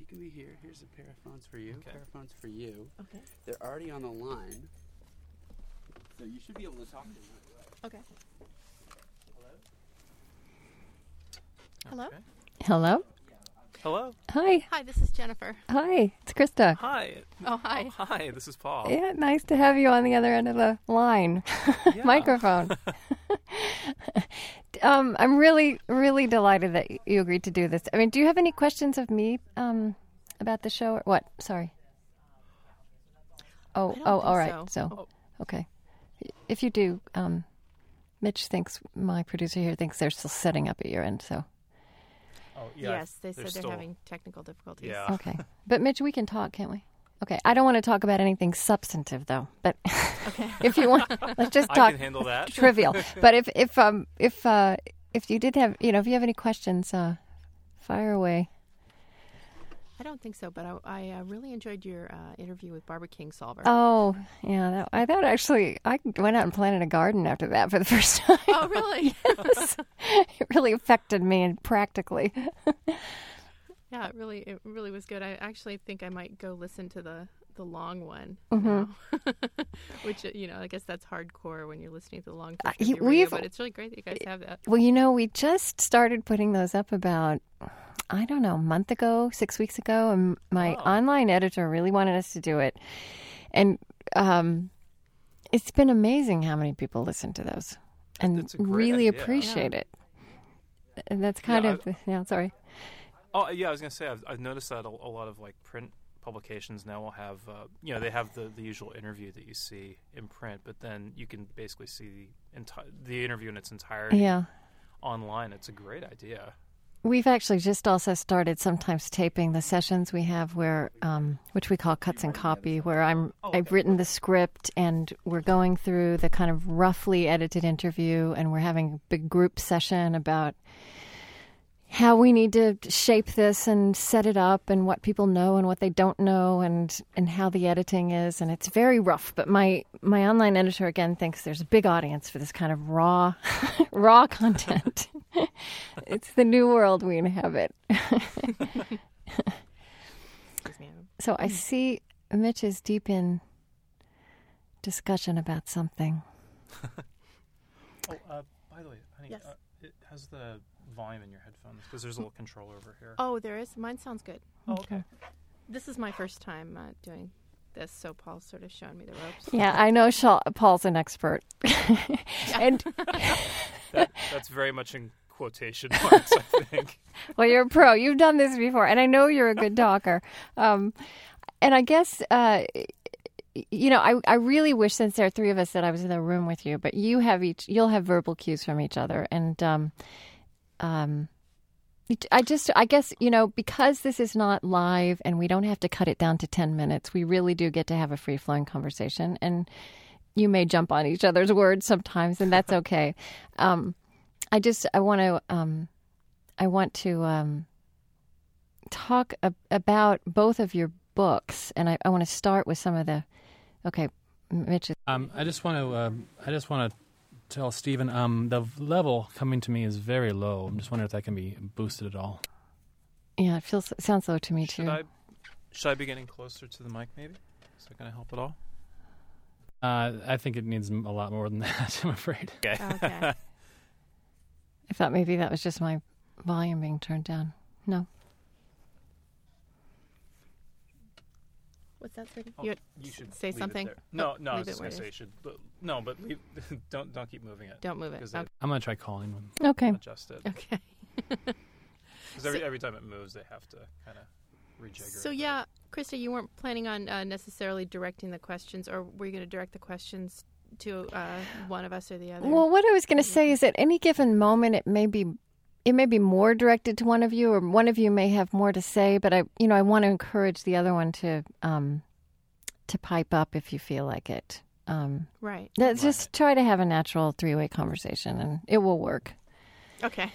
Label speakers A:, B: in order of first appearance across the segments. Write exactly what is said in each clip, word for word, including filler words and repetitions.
A: can be here. Here's a pair of phones for you.
B: Okay.
A: A pair of phones for you.
C: Okay.
A: They're already on the line, so you should be able to talk to them right away.
C: Okay.
B: Hello?
C: Hello?
D: Hello?
B: Hello?
D: Hi.
C: Hi, this is Jennifer.
D: Hi. It's Krista.
B: Hi.
C: Oh, hi.
B: Oh, hi, this is Paul.
D: Yeah, nice to have you on the other end of the line.
B: Yeah.
D: Microphone. um, I'm really, really delighted that you agreed to do this. I mean, do you have any questions of me um, about the show? Or what? Sorry. Oh,
C: I don't
D: oh,
C: think
D: all right.
C: so.
D: So,
B: Oh.
D: okay. If you do, um, Mitch thinks, my producer here thinks they're still setting up at your end, so.
B: Oh, yeah.
C: Yes, they said
B: they're
C: they're
B: still-
C: having technical difficulties.
B: Yeah.
D: Okay. But Mitch, we can talk, can't we? Okay. I don't want to talk about anything substantive, though. But
C: Okay.
D: if you want, let's just
B: I
D: talk
B: can handle that.
D: trivial. But if if um if uh if you did have you know if you have any questions, uh, fire away.
C: I don't think so, but I, I uh, really enjoyed your uh, interview with Barbara Kingsolver.
D: Oh yeah, that, I thought actually I went out and planted a garden after that for the first time.
C: Oh, really?
D: Yes. It really affected me and practically.
C: Yeah, it really, it really was good. I actually think I might go listen to the, the long one,
D: Mhm.
C: now. Which, uh, you know, I guess that's hardcore when you're listening to the long
D: Uh,
C: version of
D: he-
C: the radio,
D: we've-
C: but it's really great that you guys have that.
D: Well, you know, we just started putting those up about, I don't know, a month ago, six weeks ago, and my
B: Oh.
D: online editor really wanted us to do it. And um, it's been amazing how many people listen to those and
B: That's a great
D: really
B: idea.
D: appreciate it. And that's kind
B: Yeah,
D: of, yeah, sorry.
B: Oh, yeah, I was going to say, I've, I've noticed that a, a lot of, like, print publications now will have, uh, you know, they have the, the usual interview that you see in print, but then you can basically see the, enti- the interview in its entirety
D: Yeah.
B: online. It's a great idea.
D: We've actually just also started sometimes taping the sessions we have where, um, which we call cuts and copy, where I'm,
B: Oh,
D: I've
B: okay.
D: written the script and we're going through the kind of roughly edited interview and we're having a big group session about how we need to shape this and set it up and what people know and what they don't know and, and how the editing is. And it's very rough, but my, my online editor again thinks there's a big audience for this kind of raw, raw content. It's the new world we inhabit.
C: Excuse me.
D: So I see Mitch is deep in discussion about something.
B: Oh, uh, by the way, honey,
C: Yes.
B: uh, it has the volume in your headphones because there's a little control over here.
C: Oh, there is? Mine sounds good.
B: Oh, okay.
C: This is my first time uh, doing this, so Paul's sort of showing me the ropes.
D: Yeah, I know Shaw, Paul's an expert. And
B: That, that's very much in quotation marks, I think.
D: well, you're a pro. You've done this before, and I know you're a good talker. Um, and I guess, uh, you know, I, I really wish, since there are three of us, that I was in the room with you. But you have each, you'll have verbal cues from each other, and um, um, it- I just, I guess, you know, because this is not live and we don't have to cut it down to ten minutes, we really do get to have a free flowing conversation, and you may jump on each other's words sometimes, and that's okay. Um, I just, I want to, um, I want to um, talk ab- about both of your books, and I, I want to start with some of the. Okay, Mitch.
E: Um, I just want to. Um, I just want to tell Stephen. Um, the level coming to me is very low. I'm just wondering if that can be boosted at all.
D: Yeah, it feels it sounds low to me
B: Should
D: too.
B: I, should I be getting closer to the mic, maybe? Is that going to help at all?
E: Uh, I think it needs m- a lot more than that. I'm afraid.
B: Okay.
C: Okay.
D: I thought maybe that was just my volume being turned down. No.
C: What's that, sweetie?
B: Oh,
C: You,
B: you should
C: say
B: leave it
C: something?
B: there. No,
C: Oh,
B: no, I
C: leave
B: was
C: it
B: just
C: where
B: going to
C: it
B: say you
C: is.
B: should. But, no, but leave, don't don't keep moving it.
C: Don't move it.
B: Because
C: Okay.
E: I'm gonna try calling him.
D: Okay.
B: adjust it.
C: Okay.
B: Because every, every time it moves, they have to kind of rejigger
C: So
B: it.
C: yeah, Krista, you weren't planning on uh, necessarily directing the questions, or were you going to direct the questions to uh, one of us or the other?
D: Well, what I was going to say is, at any given moment, it may be, it may be more directed to one of you, or one of you may have more to say. But I, you know, I want to encourage the other one to, um, to pipe up if you feel like it. Um,
C: Right.
D: let's just try to have a natural three-way conversation, and it will work.
C: Okay.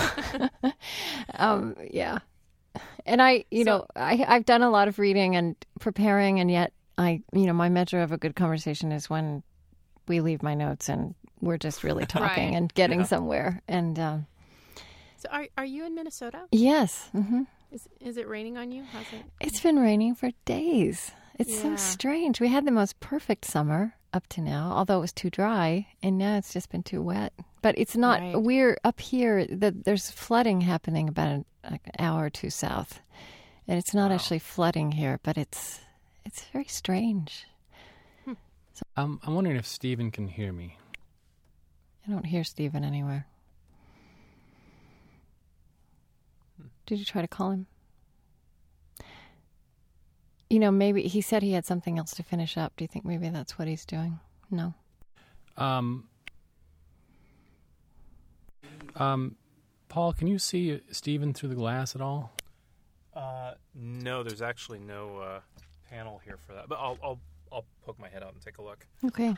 D: Um, yeah. And I, you
C: So-
D: know, I, I've done a lot of reading and preparing, and yet I, you know, my measure of a good conversation is when we leave my notes and we're just really talking
C: Right.
D: and getting
B: Yeah.
D: somewhere. And um,
C: So are are you in Minnesota?
D: yes, hmm
C: Is is it raining on you? How's it?
D: It's been raining for days. It's so
C: Yeah.
D: strange. We had the most perfect summer up to now, although it was too dry, and now it's just been too wet. But it's not.
C: Right.
D: We're up here. The, there's flooding happening about an, like an hour or two south, and it's not
B: Wow.
D: actually flooding here, but it's it's very strange.
E: Um, I'm wondering if Stephen can hear me.
D: I don't hear Stephen anywhere. Did you try to call him? You know, maybe he said he had something else to finish up. Do you think maybe that's what he's doing? No.
E: Um, um, Paul, can you see Stephen through the glass at all?
B: Uh, no, there's actually no uh, panel here for that. But I'll I'll I'll poke my head out and take a look.
D: Okay.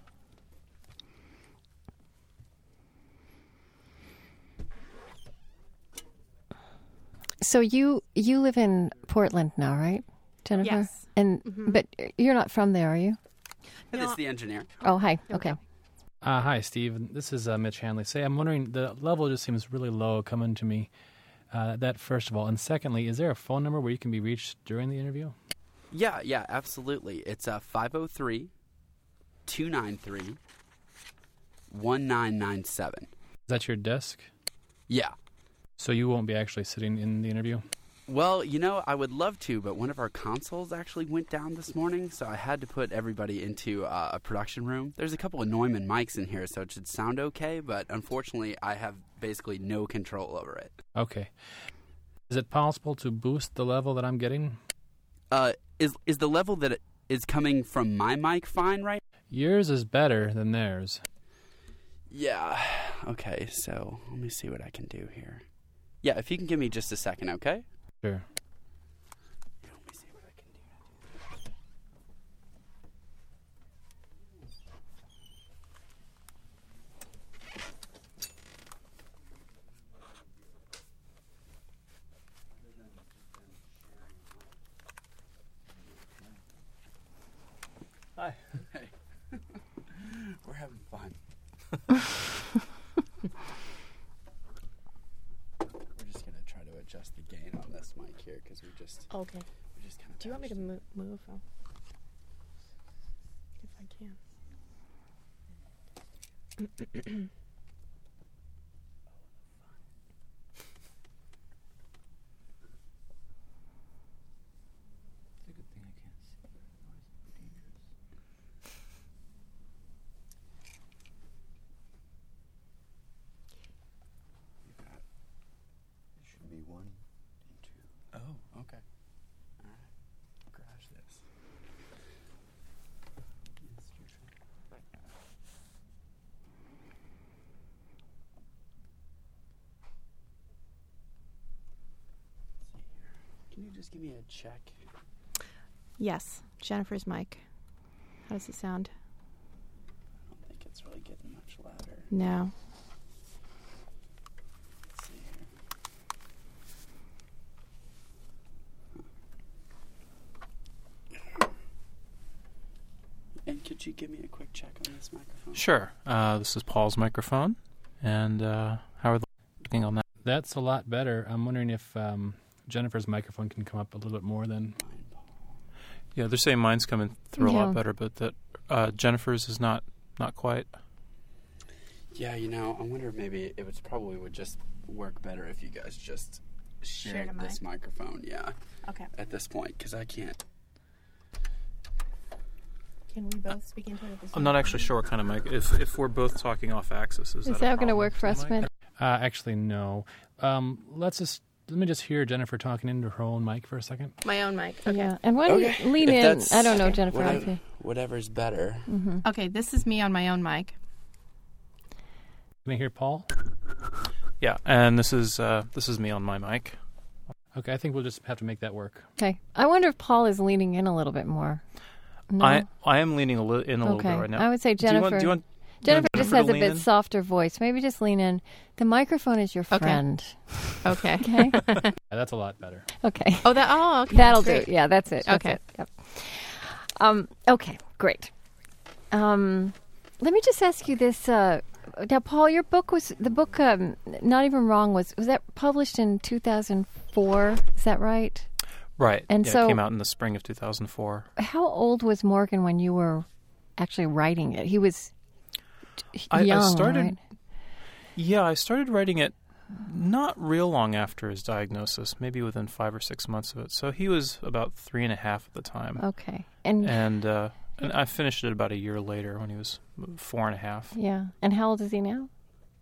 D: So you you live in Portland now, right, Jennifer?
C: Yes.
D: And
C: Mhm.
D: but you're not from there, are you?
A: Hey,
C: No.
A: this is the engineer.
D: Oh, hi.
C: Here we
D: Okay.
C: go.
E: Uh, hi, Steve. This is uh, Mitch Hanley. Say, I'm wondering, the level just seems really low coming to me. Uh, that first of all, and secondly, is there a phone number where you can be reached during the interview?
A: Yeah, yeah, absolutely. It's uh, five oh three, two nine three, one nine nine seven.
E: Is that your desk?
A: Yeah.
E: So you won't be actually sitting in the interview?
A: Well, you know, I would love to, but one of our consoles actually went down this morning, so I had to put everybody into uh, a production room. There's a couple of Neumann mics in here, so it should sound okay, but unfortunately, I have basically no control over it.
E: Okay. Is it possible to boost the level that I'm getting?
A: Uh, is is the level that it is coming from my mic fine, right?
E: Yours is better than theirs.
A: Yeah. Okay, so let me see what I can do here. Yeah, if you can give me just a second, okay?
E: Sure.
A: Let me see what I can do.
B: Hi.
A: Hey. We're having fun. We're just gonna try to adjust the gain on this mic here because we just
C: Okay.
A: we just kind of.
C: Do you want me to move? move? Oh. If I can.
A: It's a good thing I can't see. Otherwise it'd be dangerous. You got. It should be one and two. Oh, okay. All right. Garage this. Yes, your turn. Let's see here. Can you just give me a check?
C: Yes, Jennifer's mic. How does it sound?
A: I don't think it's really getting much louder.
C: No.
A: Let's see here. And could you give me a quick check on this microphone?
B: Sure. Uh, this is Paul's microphone, and uh, how are the looking on that?
E: That's a lot better. I'm wondering if um, Jennifer's microphone can come up a little bit more then.
A: Mine, Paul.
B: Yeah, they're saying mine's coming through a
D: Yeah.
B: lot better, but that uh, Jennifer's is not not quite.
A: Yeah, you know, I wonder if maybe it was probably would just work better if you guys just shared
C: Shared a
A: this microphone. Yeah,
C: Okay.
A: at this point, because I can't.
C: Can we both speak into it at the same
B: I'm not
C: time?
B: actually sure what kind of mic. If if we're both talking off axis, is,
D: Is
B: that,
D: that
B: a
D: going to
B: problem
D: work for
B: the
D: us,
B: mic?
D: man?
E: Uh, actually, no. Um, let's just let me just hear Jennifer talking into her own mic for a second.
C: My own mic. Okay.
D: Yeah. And why don't
A: Okay.
D: you lean
A: If
D: in?
A: that's-
D: I don't know,
C: Okay.
D: Jennifer.
A: Whatever,
D: if you-
A: whatever's better.
D: Mhm.
C: Okay, this is me on my own mic.
E: Can I hear Paul?
B: Yeah, and this is uh, this is me on my mic.
E: Okay, I think we'll just have to make that work.
D: Okay. I wonder if Paul is leaning in a little bit more. No?
B: I I am leaning a li- in a little
D: okay.
B: bit right now.
D: I would say
B: Do you want-
D: Jennifer.
B: Do you want,
D: Jennifer
B: you want
D: just
B: Jennifer
D: has
B: to
D: a
B: lean
D: bit
B: in?
D: softer voice. Maybe just lean in. The microphone is your
C: Okay.
D: friend.
C: Okay.
D: Okay.
E: Yeah, that's a lot better.
D: Okay.
C: Oh, that. Oh, okay.
D: That'll
C: Great.
D: do. Yeah, that's it. That's
C: Okay.
D: it. Yep. Um, okay, great. Um, let me just ask you this. Uh, now, Paul, your book was the book. Um, Not Even Wrong was was that published in two thousand four? Is that right?
B: Right.
D: And
B: yeah,
D: so,
B: it came out in the spring of two thousand four.
D: How old was Morgan when you were actually writing it? He was t-
B: I,
D: young,
B: I started.
D: right?
B: Yeah, I started writing it not real long after his diagnosis, maybe within five or six months of it. So he was about three and a half at the time.
D: Okay, and
B: And uh, and I finished it about a year later when he was four and a half.
D: yeah, and how old is he now?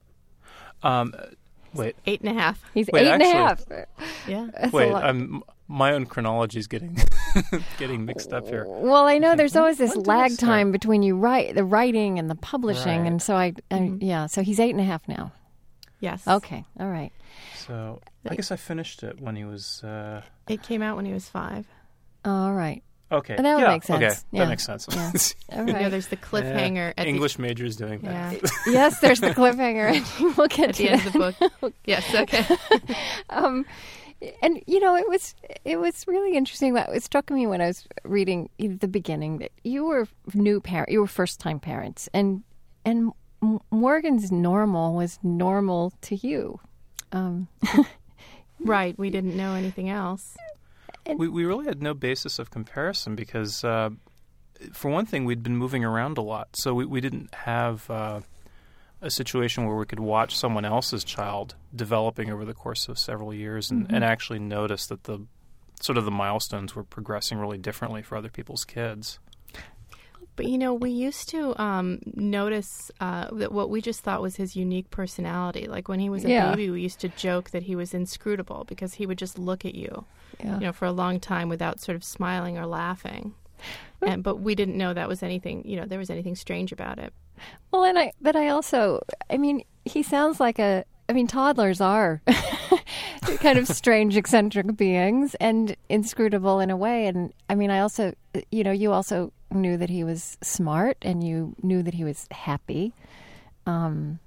B: Um, wait,
C: Eight and a half.
D: He's
B: Wait,
D: eight and a
B: actually-
D: half.
C: Yeah.
D: That's a
B: wait.
D: lot.
B: I'm my own chronology is getting getting mixed up here.
D: Well, I know there's
B: When-
D: always this
B: when did I
D: lag
B: start?
D: time between you write the writing and the publishing,
B: Right.
D: and so I, I
C: Mhm.
D: yeah. So he's eight and a half now.
C: Yes.
D: Okay, all right.
B: So I guess I finished it when he was. Uh,
C: It came out when he was five.
D: All right.
B: okay,
D: That would
B: yeah,
D: make sense.
B: Okay,
D: Yeah.
B: that makes sense.
D: Yeah. All
C: You know,
D: right.
C: there's the cliffhanger at
B: English majors doing
C: the, yeah,
B: that.
D: Yes, there's the cliffhanger. and We'll get
C: at
D: to
C: the end
D: that.
C: of the book. Yes. Okay.
D: um, and you know, it was it was really interesting. What it struck me when I was reading the beginning that you were new parent, you were first time parents, and and M- Morgan's normal was normal to you. Um,
C: Right. We didn't know anything else.
B: we we really had no basis of comparison because, uh, for one thing, we'd been moving around a lot, so we we didn't have uh, a situation where we could watch someone else's child developing over the course of several years and,
D: Mhm.
B: and actually notice that the sort of the milestones were progressing really differently for other people's kids.
C: But, you know, we used to um, notice uh, that what we just thought was his unique personality. Like when he was a
D: Yeah.
C: baby, we used to joke that he was inscrutable because he would just look at you,
D: yeah.
C: you know, for a long time without sort of smiling or laughing. And, but we didn't know that was anything, you know, there was anything strange about it.
D: Well, and I, but I also, I mean, he sounds like a, I mean, toddlers are kind of strange, eccentric beings and inscrutable in a way. And I mean, I also, you know, you also knew that he was smart and you knew that he was happy. Um,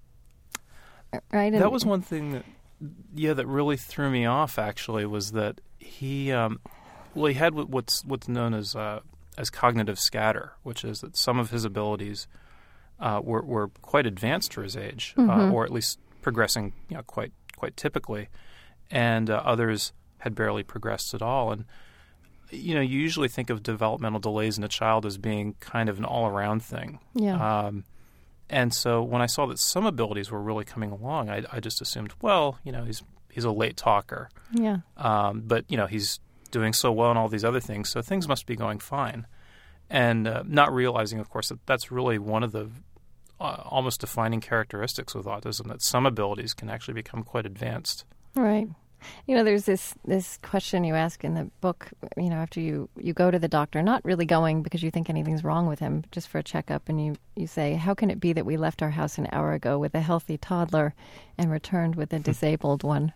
D: right?
B: That
D: And-
B: was one thing that, yeah, that really threw me off. Actually, was that he, um, well, he had what- what's what's known as uh, as cognitive scatter, which is that some of his abilities uh, were were quite advanced for his age, uh,
D: Mhm.
B: or at least progressing, you know, quite quite typically, and uh, others had barely progressed at all. And you know, you usually think of developmental delays in a child as being kind of an all-around thing.
D: Yeah.
B: Um, and so when I saw that some abilities were really coming along, I, I just assumed, well, you know, he's he's a late talker,
D: yeah.
B: um, but you know, he's doing so well in all these other things, so things must be going fine. And uh, not realizing, of course, that that's really one of the uh, almost defining characteristics with autism, that some abilities can actually become quite advanced.
D: Right. You know, there's this, this question you ask in the book, you know, after you, you go to the doctor, not really going because you think anything's wrong with him, just for a checkup, and you, you say, how can it be that we left our house an hour ago with a healthy toddler and returned with a disabled one?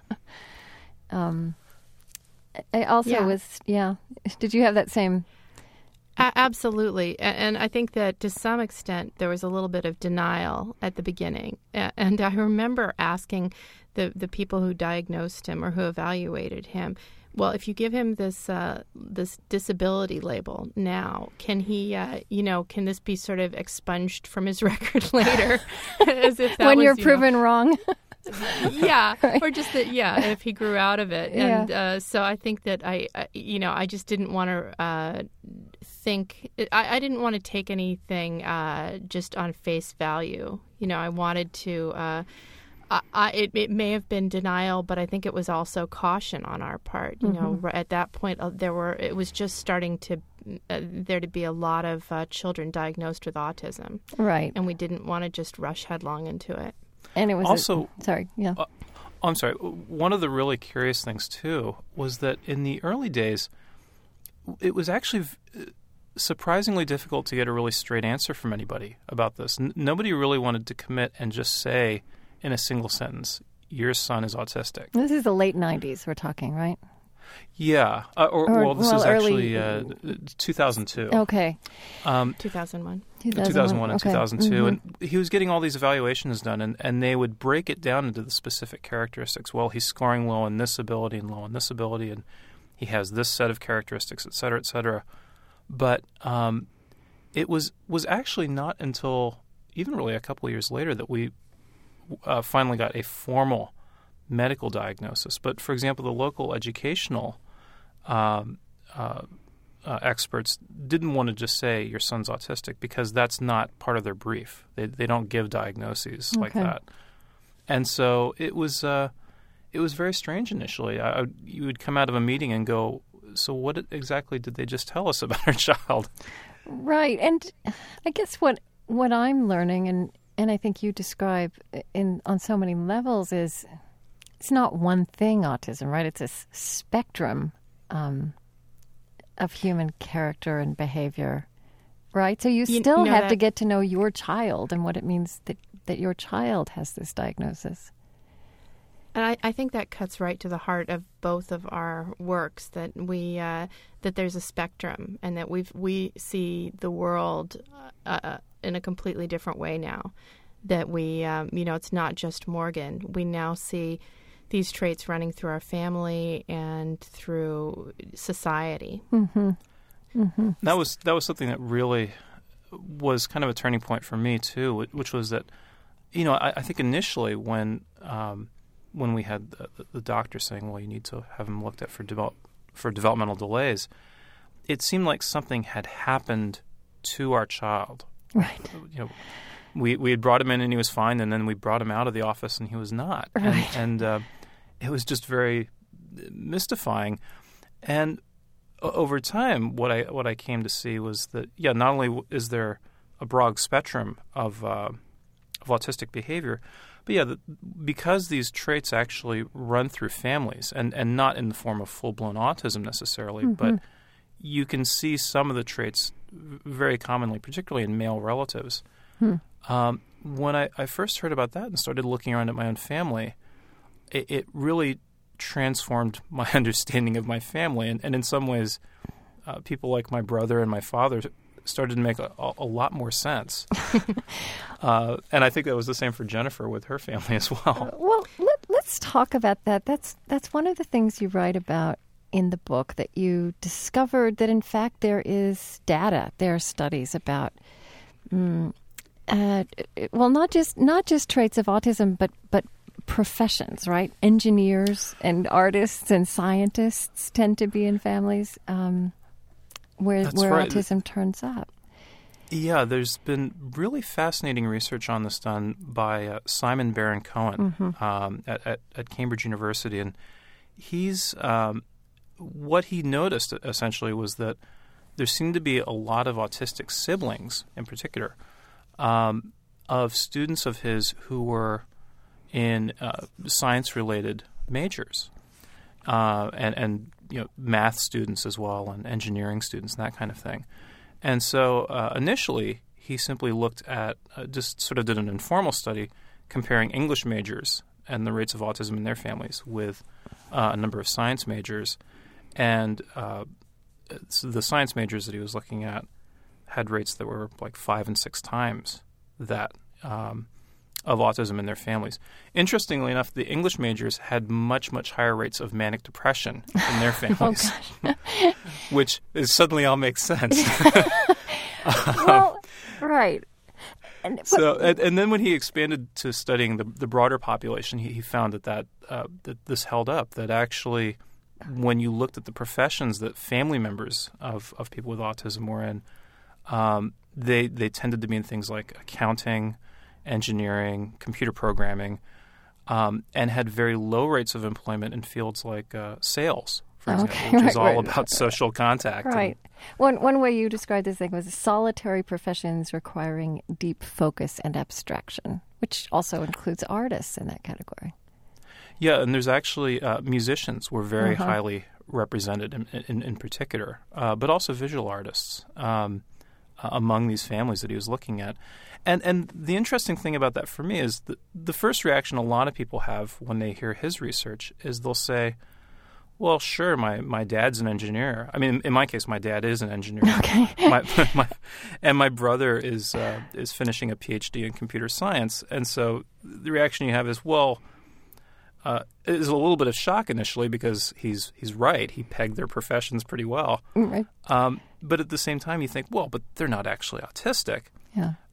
D: um, I also
C: Yeah.
D: was, yeah. Did you have that same?
C: A- absolutely. A- And I think that to some extent there was a little bit of denial at the beginning. A- And I remember asking the, the people who diagnosed him or who evaluated him, well, if you give him this uh, this disability label now, can he, uh, you know, can this be sort of expunged from his record later? As if that
D: when
C: was,
D: you're
C: you know,
D: proven wrong?
C: yeah,
D: Right.
C: or just that, yeah, if he grew out of it.
D: Yeah.
C: And uh, so I think that I, I, you know, I just didn't want to uh, think, I, I didn't want to take anything uh, just on face value. You know, I wanted to, uh, I, I, it, it may have been denial, but I think it was also caution on our part. You know,
D: Mhm.
C: r- at that point, uh, there were, it was just starting to, uh, there to be a lot of uh, children diagnosed with autism.
D: Right.
C: And we didn't want to just rush headlong into it.
D: And it was a-
B: Also-
D: sorry, yeah.
B: Oh, I'm sorry. One of the really curious things, too, was that in the early days, it was actually v- surprisingly difficult to get a really straight answer from anybody about this. N- nobody really wanted to commit and just say in a single sentence, your son is autistic.
D: This is the late nineties we're talking, right?
B: Yeah. Uh, or,
D: Or-
B: well, this
D: well,
B: is
D: early-
B: actually uh, two thousand two.
D: Okay.
B: Um,
C: two thousand one.
B: two thousand one and
D: Okay.
B: two thousand two,
D: Mhm.
B: and he was getting all these evaluations done, and, and they would break it down into the specific characteristics. Well, he's scoring low in this ability and low in this ability, and he has this set of characteristics, et cetera, et cetera. But um, it was was actually not until even really a couple of years later that we uh, finally got a formal medical diagnosis. But, for example, the local educational um, uh, uh, experts didn't want to just say your son's autistic because that's not part of their brief. They they don't give diagnoses
D: Okay.
B: like that. And so it was uh, it was very strange initially. I, I, you would come out of a meeting and go, so what exactly did they just tell us about our child?
D: Right. And I guess what what I'm learning, and, and I think you describe in on so many levels, is it's not one thing, autism, right? It's a s- spectrum um, of human character and behavior, right? So you
C: You
D: still
C: know
D: have to
C: that-
D: get to know your child and what it means that, that your child has this diagnosis.
C: And I, I think that cuts right to the heart of both of our works, that we uh, that there's a spectrum, and that we we see the world uh, in a completely different way now. That we, um, you know, it's not just Morgan. We now see these traits running through our family and through society.
D: Mm-hmm. Mm-hmm.
B: That was that was something that really was kind of a turning point for me too, which was that, you know, I, I think initially when um, when we had the, the doctor saying, well, you need to have him looked at for develop, for developmental delays, it seemed like something had happened to our child.
D: Right.
B: You know, we we had brought him in and he was fine, and then we brought him out of the office and he was not.
D: Right.
B: And, and uh, it was just very mystifying. And o- over time, what I what I came to see was that, yeah, not only w- is there a broad spectrum of uh, of autistic behavior, but yeah, the, because these traits actually run through families, and, and not in the form of full-blown autism necessarily,
D: Mm-hmm.
B: but you can see some of the traits v- very commonly, particularly in male relatives.
D: Hmm.
B: Um, when I, I first heard about that and started looking around at my own family, it, it really transformed my understanding of my family. And, and in some ways, uh, people like my brother and my father started to make a, a, a lot more sense. uh, and I think that was the same for Jennifer with her family as well.
D: Well, let, let's talk about that. That's that's one of the things you write about in the book, that you discovered that, in fact, there is data, there are studies about, mm, uh, well, not just not just traits of autism, but but professions, right? Engineers and artists and scientists tend to be in families um, where
B: That's
D: where
B: right.
D: autism turns up.
B: Yeah, there's been really fascinating research on this done by uh, Simon Baron Cohen
D: Mm-hmm.
B: um, at, at, at Cambridge University. And he's um, what he noticed essentially was that there seemed to be a lot of autistic siblings, in particular, um, of students of his who were in uh, science-related majors, uh, and and you know math students as well, and engineering students, and that kind of thing. And so uh, initially, he simply looked at uh, just sort of did an informal study comparing English majors and the rates of autism in their families with uh, a number of science majors, and uh, so the science majors that he was looking at had rates that were like five and six times that um, of autism in their families. Interestingly enough, the English majors had much, much higher rates of manic depression in their families, which is suddenly all makes sense.
D: Well, right. And,
B: So, and, and then when he expanded to studying the, the broader population, he, he found that that, uh, that this held up, that actually when you looked at the professions that family members of, of people with autism were in, um, they they tended to be in things like accounting, engineering, computer programming, um, and had very low rates of employment in fields like uh, sales, for
D: Okay,
B: example, which
D: right,
B: is all
D: right.
B: about social contact. and-
D: Right. One one way you described this thing was solitary professions requiring deep focus and abstraction, which also includes artists in that category.
B: Yeah, and there's actually uh, musicians were very
D: Uh-huh.
B: highly represented in, in, in particular, uh, but also visual artists um, uh, among these families that he was looking at. And and the interesting thing about that for me is that the first reaction a lot of people have when they hear his research is they'll say, well, sure, my, my dad's an engineer. I mean, in my case, my dad is an engineer.
D: Okay.
B: my, my, and my brother is uh, is finishing a P H D in computer science. And so the reaction you have is, well, uh, it is a little bit of shock initially because he's he's right. He pegged their professions pretty well.
D: Right.
B: Um, but at the same time, you think, well, but they're not actually autistic.
D: Yeah.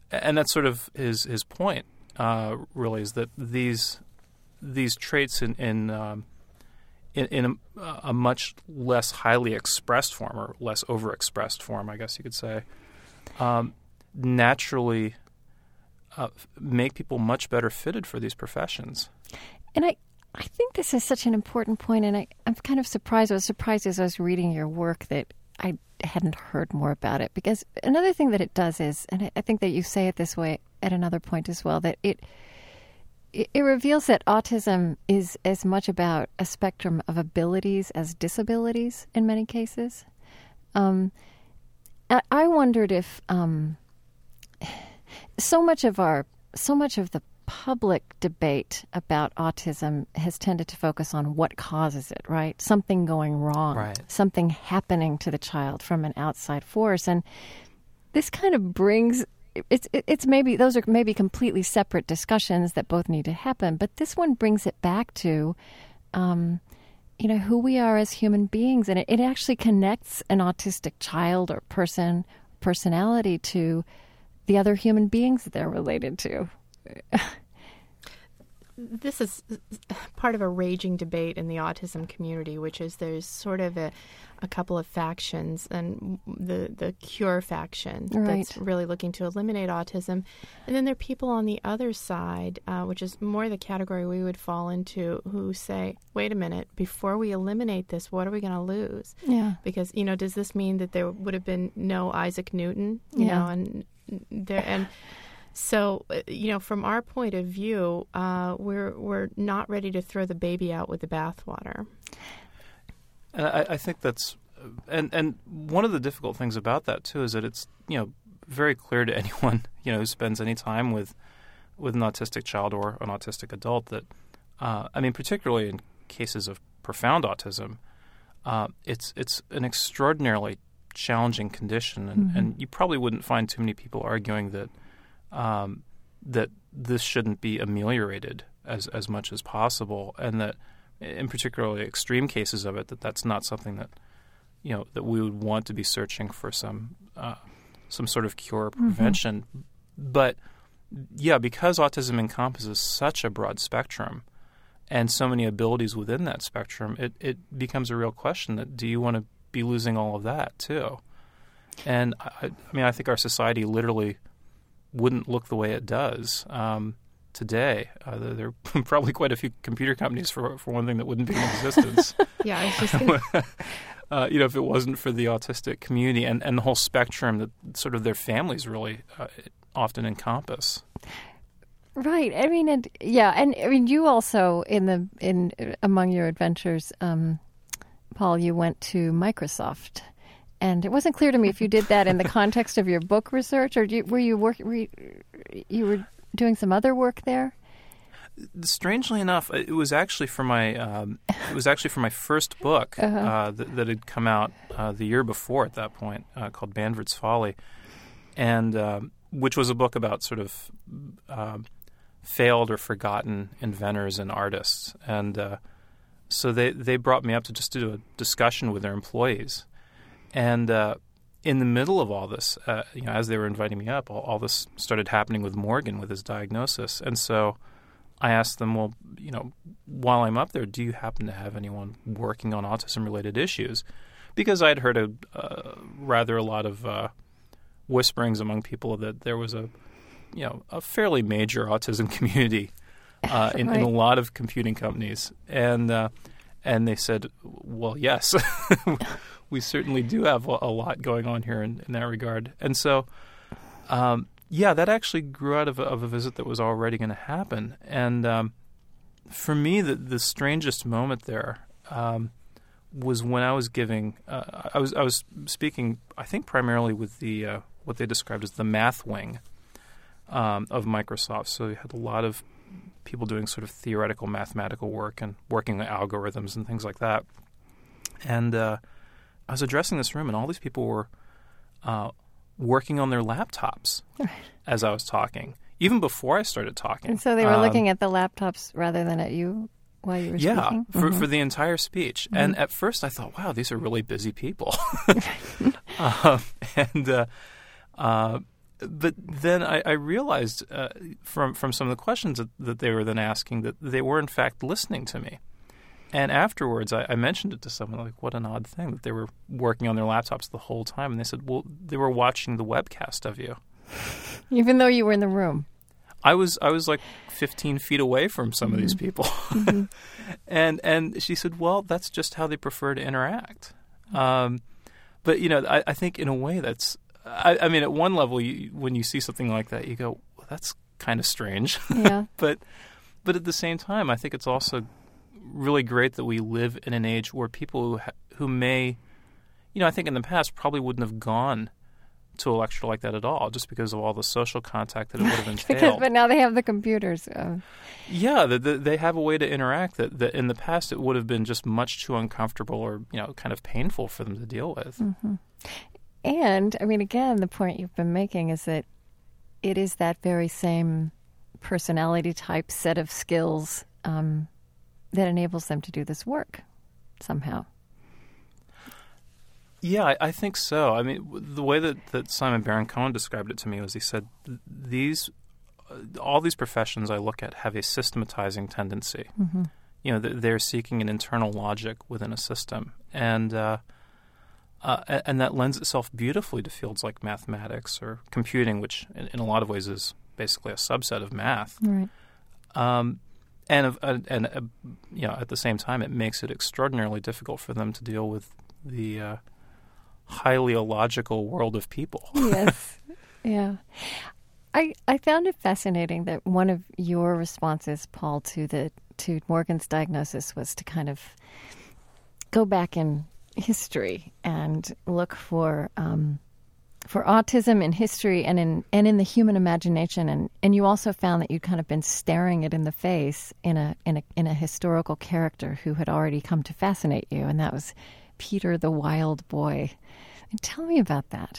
B: and that's sort of his his point. Uh, really, is that these these traits in in um, in, in a, a much less highly expressed form, or less overexpressed form, I guess you could say, um, naturally uh, make people much better fitted for these professions.
D: And I, I think this is such an important point, and I, I'm kind of surprised. I was surprised as I was reading your work that I hadn't heard more about it. Because another thing that it does is, and I, I think that you say it this way at another point as well, that it, it it reveals that autism is as much about a spectrum of abilities as disabilities in many cases. Um, I, I wondered if um, so much of our, so much of the public debate about autism has tended to focus on what causes it, right? Something going wrong,
B: Right.
D: something happening to the child from an outside force. And this kind of brings, it's, it's maybe, those are maybe completely separate discussions that both need to happen, but this one brings it back to, um, you know, who we are as human beings. And it, it actually connects an autistic child or person, personality to the other human beings that they're related to.
C: This is part of a raging debate in the autism community, which is there's sort of a, a couple of factions, and the, the cure faction
D: Right.
C: that's really looking to eliminate autism. And then there are people on the other side, uh, which is more the category we would fall into, who say, wait a minute, before we eliminate this, what are we going to lose?
D: Yeah.
C: Because, you know, does this mean that there would have been no Isaac Newton? You
D: Yeah.
C: know, and there and so, uh, you know, from our point of view, uh, we're we're not ready to throw the baby out with the bathwater.
B: And I, I think that's, and and one of the difficult things about that too is that it's, you know, very clear to anyone, you know, who spends any time with with an autistic child or an autistic adult that, uh, I mean, particularly in cases of profound autism, uh, it's it's an extraordinarily challenging condition, and,
D: Mm-hmm.
B: and you probably wouldn't find too many people arguing that um, that this shouldn't be ameliorated as as much as possible, and that in particularly extreme cases of it, that that's not something that, you know, that we would want to be searching for some uh, some sort of cure or prevention. Mm-hmm. But yeah, because autism encompasses such a broad spectrum and so many abilities within that spectrum, it, it becomes a real question that do you want to be losing all of that too? And I, I mean, I think our society literally wouldn't look the way it does um, today. Uh, there, there are probably quite a few computer companies, for for one thing, that wouldn't be in existence.
C: Yeah, I was just gonna...
B: uh, you know, if it wasn't for the autistic community and, and the whole spectrum that sort of their families really uh, often encompass.
D: Right. I mean, and yeah, and I mean, you also in the in among your adventures, um, Paul, you went to Microsoft, and it wasn't clear to me if you did that in the context of your book research, or do you, were you work were you, you were doing some other work there?
B: Strangely enough, it was actually for my um, it was actually for my first book
D: Uh-huh.
B: uh, that, that had come out uh, the year before at that point, uh, called Banvard's Folly, and um, which was a book about sort of um, failed or forgotten inventors and artists. And uh, so they, they brought me up to just do a discussion with their employees. And uh, in the middle of all this, uh, you know, as they were inviting me up, all, all this started happening with Morgan, with his diagnosis. And so I asked them, well, you know, while I'm up there, do you happen to have anyone working on autism-related issues? Because I had heard a, uh, rather a lot of uh, whisperings among people that there was a, you know, a fairly major autism community uh, in,
D: Right.
B: in a lot of computing companies, and uh, and they said, well, yes, we certainly do have a, a lot going on here in, in that regard, and so. Um, Yeah, that actually grew out of a, of a visit that was already going to happen. And um, for me, the, the strangest moment there um, was when I was giving. Uh, I was I was speaking, I think, primarily with the uh, what they described as the math wing um, of Microsoft. So you had a lot of people doing sort of theoretical mathematical work and working on algorithms and things like that. And uh, I was addressing this room, and all these people were. Uh, working on their laptops as I was talking, even before I started talking.
D: And so they were
B: Um,
D: looking at the laptops rather than at you while you were
B: yeah,
D: speaking?
B: for,
D: Mhm.
B: for the entire speech. Mm-hmm. And at first I thought, wow, these are really busy people. um, and uh, uh, but then I, I realized uh, from from some of the questions that, that they were then asking that they were in fact listening to me. And afterwards, I, I mentioned it to someone, like, what an odd thing that they were working on their laptops the whole time. And they said, well, they were watching the webcast of you.
D: Even though you were in the room.
B: I was I was like fifteen feet away from some mm-hmm. of these people. Mm-hmm. and and she said, well, that's just how they prefer to interact. Um, but, you know, I, I think in a way that's, I, I mean, at one level, you, when you see something like that, you go, well, that's kind of strange.
D: Yeah.
B: but But at the same time, I think it's also really great that we live in an age where people who, ha- who may, you know, I think in the past probably wouldn't have gone to a lecture like that at all, just because of all the social contact that it would have entailed.
D: because, but now they have the computers. Uh.
B: Yeah, the, the, they have a way to interact that, that in the past it would have been just much too uncomfortable or, you know, kind of painful for them to deal with.
D: Mm-hmm. And, I mean, again, the point you've been making is that it is that very same personality type, set of skills um, that enables them to do this work somehow.
B: Yeah, I, I think so. I mean, the way that, that Simon Baron-Cohen described it to me was he said, these, uh, all these professions I look at have a systematizing tendency.
D: Mm-hmm.
B: You know, they're seeking an internal logic within a system. And uh, uh, and that lends itself beautifully to fields like mathematics or computing, which in, in a lot of ways is basically a subset of math.
D: Right.
B: Um, and, uh, and uh, you know, at the same time, it makes it extraordinarily difficult for them to deal with the uh, highly illogical world of people.
D: Yes. Yeah. I I found it fascinating that one of your responses, Paul, to the to Morgan's diagnosis was to kind of go back in history and look for um, for autism in history and in and in the human imagination, and, and you also found that you'd kind of been staring it in the face in a in a in a historical character who had already come to fascinate you, and that was Peter the Wild Boy. And tell me about that.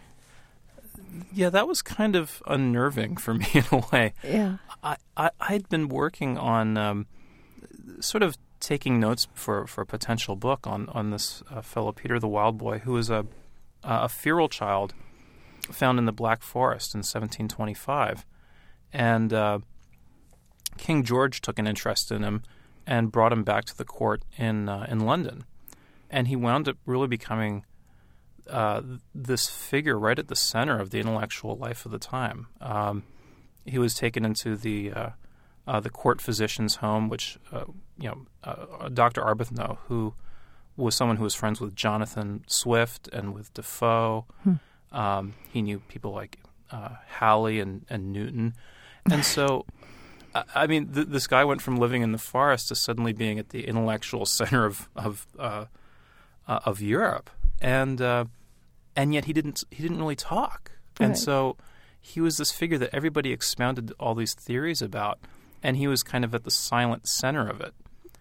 B: Yeah, that was kind of unnerving for me in a way.
D: Yeah.
B: I, I, I'd been working on um, sort of taking notes for, for a potential book on, on this uh, fellow Peter the Wild Boy, who was a, a feral child found in the Black Forest in seventeen twenty-five. And uh, King George took an interest in him and brought him back to the court in uh, in London. And he wound up really becoming uh, this figure right at the center of the intellectual life of the time. Um, he was taken into the uh, uh, the court physician's home, which uh, you know, uh, Doctor Arbuthnot, who was someone who was friends with Jonathan Swift and with Defoe.
D: Hmm.
B: Um, he knew people like uh, Halley and, and Newton, and so. I mean, th- this guy went from living in the forest to suddenly being at the intellectual center of of uh, uh, of Europe, and uh, and yet he didn't he didn't really talk, and
D: right.
B: so he was this figure that everybody expounded all these theories about, and he was kind of at the silent center of it,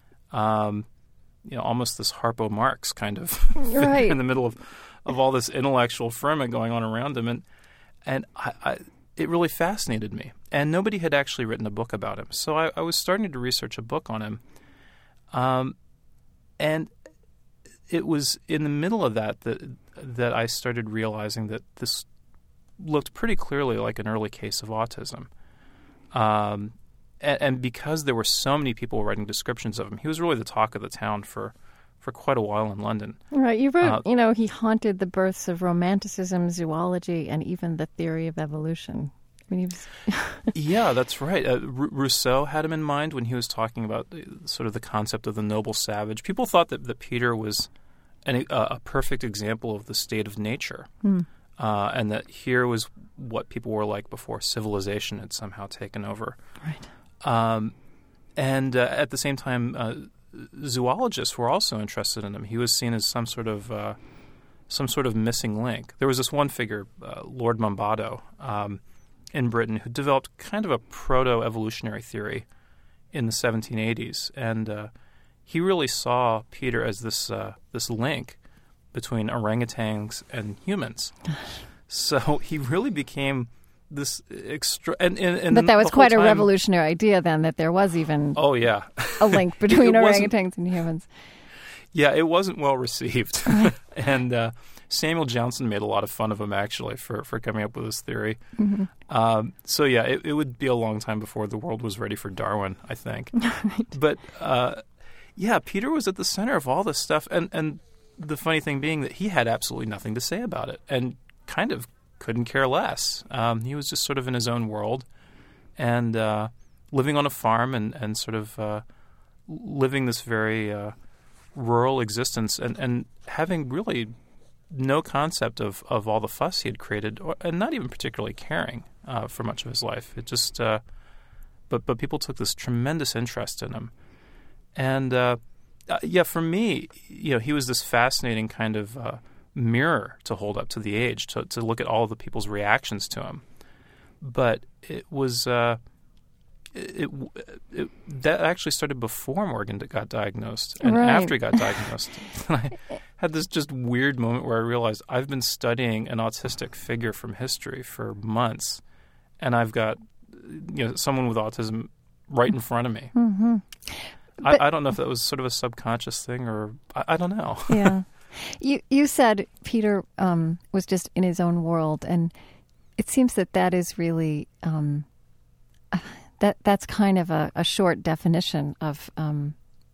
B: um, you know, almost this Harpo Marx kind of
D: right.
B: in the middle of of all this intellectual ferment going on around him, and and I. I It really fascinated me, and nobody had actually written a book about him. So I, I was starting to research a book on him, um, and it was in the middle of that, that that I started realizing that this looked pretty clearly like an early case of autism. Um, and, and because there were so many people writing descriptions of him, he was really the talk of the town for, for quite a while in London.
D: Right. You wrote,
B: uh,
D: you know, he haunted the births of Romanticism, zoology, and even the theory of evolution. I mean, he was
B: yeah, that's right. Uh, R- Rousseau had him in mind when he was talking about the, sort of the concept of the noble savage. People thought that, that Peter was an, uh, a perfect example of the state of nature,
D: hmm.
B: uh, and that here was what people were like before civilization had somehow taken over.
D: Right.
B: Um, and uh, at the same time, uh, zoologists were also interested in him. He was seen as some sort of uh, some sort of missing link. There was this one figure, uh, Lord Monboddo, um, in Britain, who developed kind of a proto-evolutionary theory in the seventeen eighties, and uh, he really saw Peter as this uh, this link between orangutans and humans. So he really became this extra. And, and, and
D: but that was quite
B: time,
D: a revolutionary idea then, that there was even
B: oh yeah
D: a link between
B: it
D: orangutans and humans.
B: Yeah, it wasn't well received, and uh, Samuel Johnson made a lot of fun of him, actually, for, for coming up with this theory.
D: Mm-hmm.
B: Um, so, yeah, it, it would be a long time before the world was ready for Darwin, I think.
D: Right.
B: But, uh, yeah, Peter was at the center of all this stuff. And, and the funny thing being that he had absolutely nothing to say about it and kind of couldn't care less. Um, he was just sort of in his own world and uh, living on a farm and, and sort of uh, living this very uh, rural existence and, and having really no concept of, of all the fuss he had created, or, and not even particularly caring uh, for much of his life. It just, uh, but but people took this tremendous interest in him, and uh, uh, yeah, for me, you know, he was this fascinating kind of uh, mirror to hold up to the age, to to look at all of the people's reactions to him. But it was uh, it, it, it that actually started before Morgan got diagnosed, and
D: Right.
B: after he got diagnosed. I had this just weird moment where I realized I've been studying an autistic figure from history for months, and I've got you know someone with autism right in front of me.
D: Mm-hmm.
B: I, I don't know if that was sort of a subconscious thing, or I, I don't know.
D: Yeah. You you said Peter um, was just in his own world, and it seems that that is really um, uh, that that's kind of a, a short definition of, um,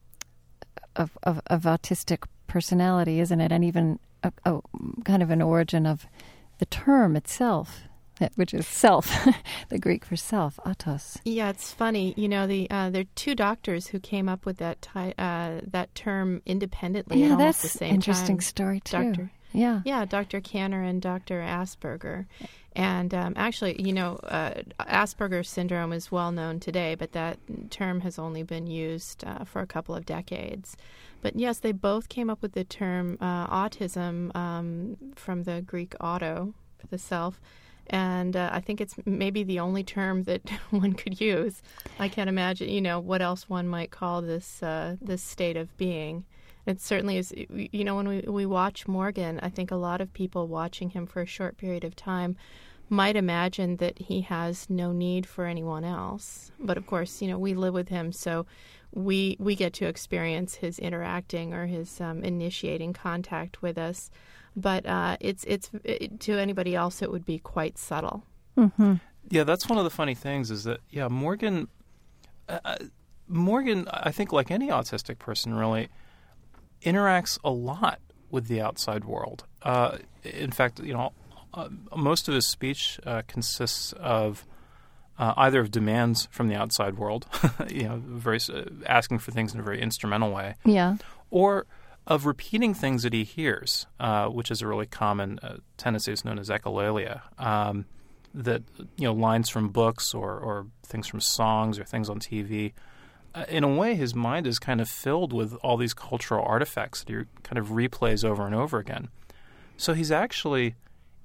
D: of of of autistic personality, isn't it? And even a, a kind of an origin of the term itself, which is self, the Greek for self, autos.
C: Yeah, it's funny. You know, the uh, there are two doctors who came up with that ti- uh, that term independently
D: Yeah,
C: at almost
D: that's
C: the same
D: an interesting
C: time.
D: story too.
C: Doctor.
D: Yeah.
C: Yeah, Doctor Kanner and Doctor Asperger. And um, actually, you know, uh, Asperger's syndrome is well known today, but that term has only been used uh, for a couple of decades. But yes, they both came up with the term uh, autism um, from the Greek auto, for the self. And uh, I think it's maybe the only term that one could use. I can't imagine, you know, what else one might call this uh, this state of being. It certainly is, you know, when we, we watch Morgan, I think a lot of people watching him for a short period of time might imagine that he has no need for anyone else. But of course, you know, we live with him, so we we get to experience his interacting or his um, initiating contact with us. But uh, it's it's it, to anybody else, it would be quite subtle.
D: Mm-hmm.
B: Yeah, that's one of the funny things is that, yeah, Morgan, uh, Morgan, I think like any autistic person really, interacts a lot with the outside world. Uh, in fact, you know, uh, most of his speech uh, consists of uh, either of demands from the outside world, you know, very uh, asking for things in a very instrumental way,
D: Yeah.
B: or of repeating things that he hears, uh, which is a really common uh, tendency. It's known as echolalia. Um, that you know, lines from books or, or things from songs or things on T V. Uh, in a way, his mind is kind of filled with all these cultural artifacts that he kind of replays over and over again. So he's actually,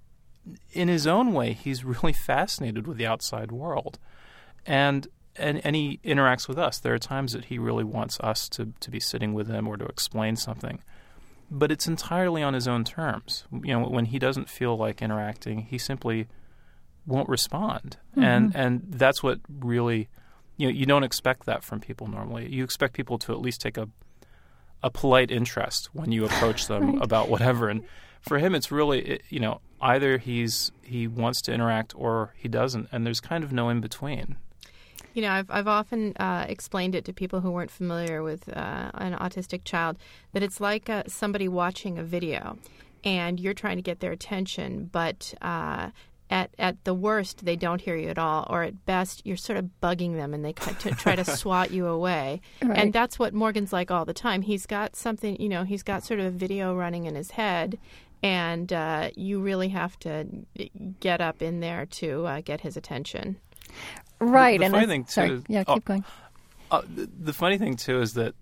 B: in his own way, he's really fascinated with the outside world. And And, and he interacts with us. There are times that he really wants us to, to be sitting with him or to explain something. But it's entirely on his own terms. You know, when he doesn't feel like interacting, he simply won't respond. Mm-hmm. And and that's what really, you know, you don't expect that from people normally. You expect people to at least take a a polite interest when you approach them
D: Right.
B: about whatever. And for him, it's really, it, you know, either he's he wants to interact or he doesn't. And there's kind of no in between.
C: You know, I've I've often uh, explained it to people who weren't familiar with uh, an autistic child that it's like uh, somebody watching a video, and you're trying to get their attention, but uh, at at the worst they don't hear you at all, or at best you're sort of bugging them and they t- try to swat you away.
D: Right.
C: And that's what Morgan's like all the time. He's got something, you know, he's got sort of a video running in his head, and uh, you really have to get up in there to uh, get his attention.
D: Right.
B: The, the
D: and
B: funny
D: I-
B: thing too,
D: sorry.
B: is-
D: Yeah,
B: oh,
D: keep going.
B: Uh, the, the funny thing too is that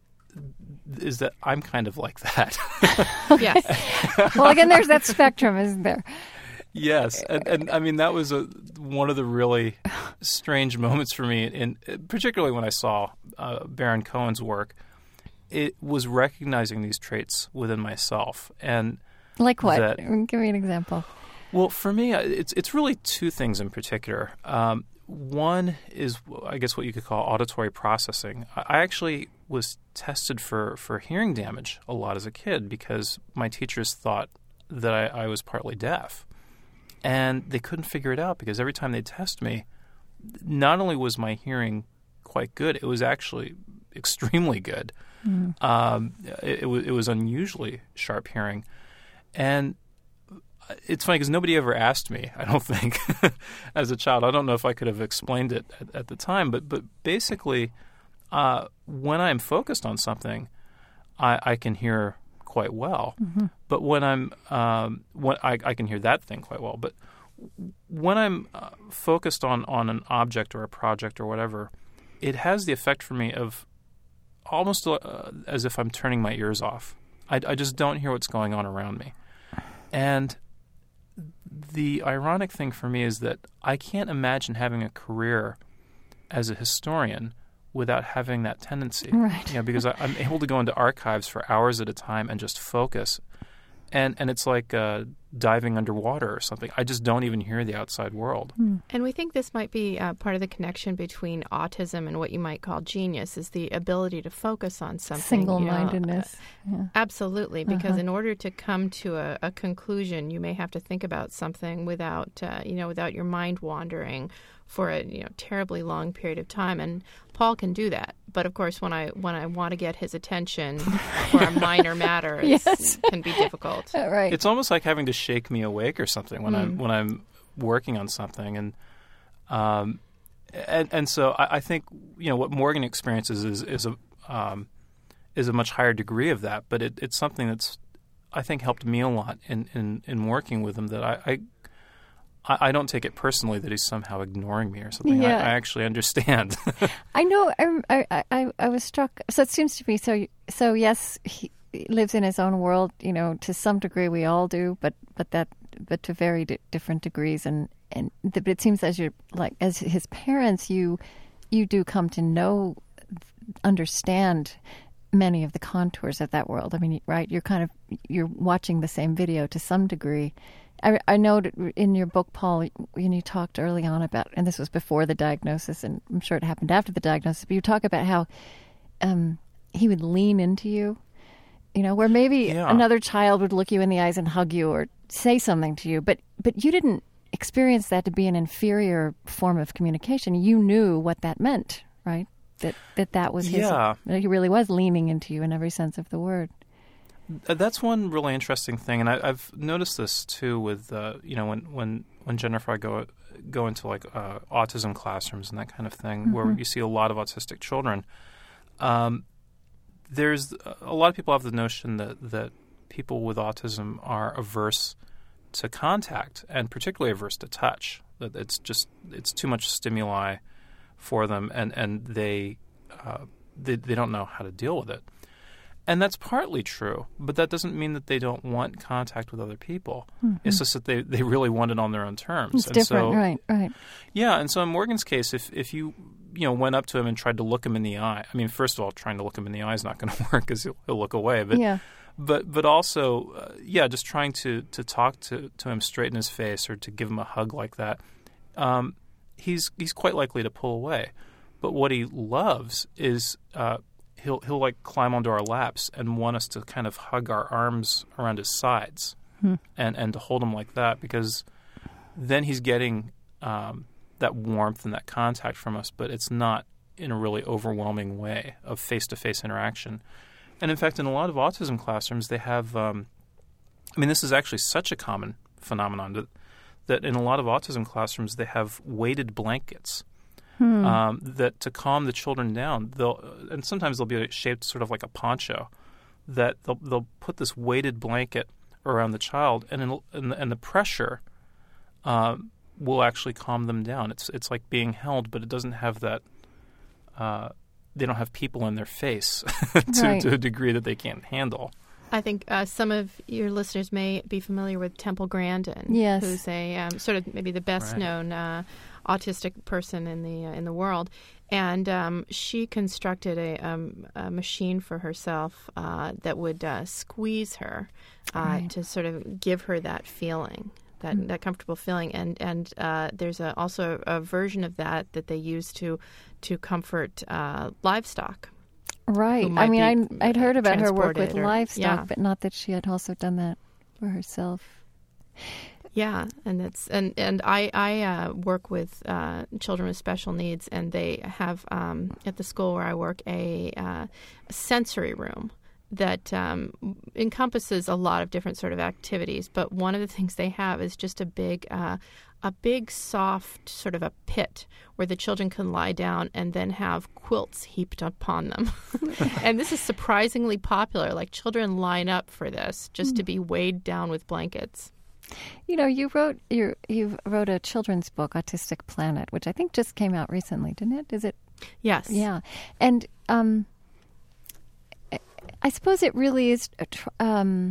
B: is that I'm kind of like that.
C: Yes.
D: Well, again, there's that spectrum, isn't there?
B: Yes, and, and I mean that was a, one of the really strange moments for me, and particularly when I saw uh, Baron Cohen's work. It was recognizing these traits within myself, and
D: Like what?
B: that-
D: Give me an example.
B: well, for me, it's it's really two things in particular. Um, one is, I guess, what you could call auditory processing. I actually was tested for, for hearing damage a lot as a kid because my teachers thought that I, I was partly deaf. And they couldn't figure it out because every time they test me, not only was my hearing quite good, it was actually extremely good. Mm. Um, it, it, was, it was unusually sharp hearing. And it's funny because nobody ever asked me, I don't think, as a child. I don't know if I could have explained it at, at the time, but but basically, uh, when I'm focused on something, I, I can hear quite well. Mm-hmm. But when I'm, um, when I, I can hear that thing quite well. But when I'm uh, focused on, on an object or a project or whatever, it has the effect for me of almost uh, as if I'm turning my ears off. I, I just don't hear what's going on around me. And the ironic thing for me is that I can't imagine having a career as a historian without having that tendency.
D: Right.
B: You know, because I, I'm able to go into archives for hours at a time and just focus. And and it's like uh, diving underwater or something. I just don't even hear the outside world.
C: Mm. And we think this might be uh, part of the connection between autism and what you might call genius, is the ability to focus on something.
D: Single-mindedness.
C: You know, uh, yeah. Absolutely, because uh-huh. in order to come to a, a conclusion, you may have to think about something without, uh, you know, without your mind wandering for a you know terribly long period of time. And Paul can do that. But of course, when I when I want to get his attention for a minor matter, it
D: yes.
C: can be difficult.
D: Right.
B: It's almost like having to shake me awake or something when
C: Mm.
B: I'm when I'm working on something, and um, and and so I, I think you know what Morgan experiences is is a um, is a much higher degree of that, but it, it's something that's I think helped me a lot in, in, in working with him. That I, I I don't take it personally that he's somehow ignoring me or something.
D: Yeah.
B: I, I actually understand.
D: I know. I, I, I, I was struck. So it seems to be so. So yes, he lives in his own world. You know, to some degree we all do, but but that but to very di- different degrees. And and the, but it seems as you're like as his parents, you you do come to know, understand many of the contours of that world. I mean, right? You're kind of you're watching the same video to some degree. I, I know in your book, Paul, when you talked early on about, and this was before the diagnosis, and I'm sure it happened after the diagnosis, but you talk about how um, he would lean into you, you know, where maybe
B: yeah.
D: another child would look you in the eyes and hug you or say something to you, but but you didn't experience that to be an inferior form of communication. You knew what that meant, right? That that, that was his,
B: yeah.
D: that he really was leaning into you in every sense of the word.
B: That's one really interesting thing, and I, I've noticed this too with uh, you know when, when, when Jennifer and I go go into like uh, autism classrooms and that kind of thing, mm-hmm. where you see a lot of autistic children. Um, there's a lot of people have the notion that that people with autism are averse to contact, and particularly averse to touch. That it's just it's too much stimuli for them, and and they uh, they they don't know how to deal with it. And that's partly true, but that doesn't mean that they don't want contact with other people. Mm-hmm. It's just that they, they really want it on their own terms.
D: It's
B: and
D: different,
B: so,
D: right, right.
B: Yeah, and so in Morgan's case, if if you you know went up to him and tried to look him in the eye, I mean, first of all, trying to look him in the eye is not going to work because he'll, he'll look away. But
D: yeah.
B: but but also, uh, yeah, just trying to, to talk to, to him straight in his face or to give him a hug like that, um, he's he's quite likely to pull away. But what he loves is. Uh, He'll he'll like climb onto our laps and want us to kind of hug our arms around his sides, hmm. and, and to hold him like that, because then he's getting um, that warmth and that contact from us, but it's not in a really overwhelming way of face-to-face interaction. And in fact, in a lot of autism classrooms, they have, um, I mean, this is actually such a common phenomenon that, that in a lot of autism classrooms, they have weighted blankets. Hmm. Um, that to calm the children down, they'll and sometimes they'll be shaped sort of like a poncho. That they'll they'll put this weighted blanket around the child, and it'll, and, the, and the pressure um, will actually calm them down. It's it's like being held, but it doesn't have that. Uh, they don't have people in their face to,
D: right.
B: to a degree that they can't handle.
C: I think uh, some of your listeners may be familiar with Temple Grandin,
D: yes.
C: who's a um, sort of maybe the best
B: right.
C: known uh, autistic person in the uh, in the world, and um, she constructed a, um, a machine for herself uh, that would uh, squeeze her uh,
D: right.
C: to sort of give her that feeling, that mm. that comfortable feeling, and and uh, there's a, also a version of that that they use to to comfort uh, livestock.
D: Right. I mean, I, I'd heard about her work with
C: or,
D: livestock,
C: yeah.
D: but not that she had also done that for herself.
C: Yeah, and that's and and I I uh, work with uh, children with special needs, and they have um, at the school where I work a, uh, a sensory room that um, encompasses a lot of different sort of activities. But one of the things they have is just a big uh, a big soft sort of a pit where the children can lie down and then have quilts heaped upon them. And this is surprisingly popular. Like children line up for this just mm. to be weighed down with blankets.
D: You know, you wrote you you wrote a children's book, Autistic Planet, which I think just came out recently, didn't it? Is it?
C: Yes.
D: Yeah, and um, I suppose it really is. Um,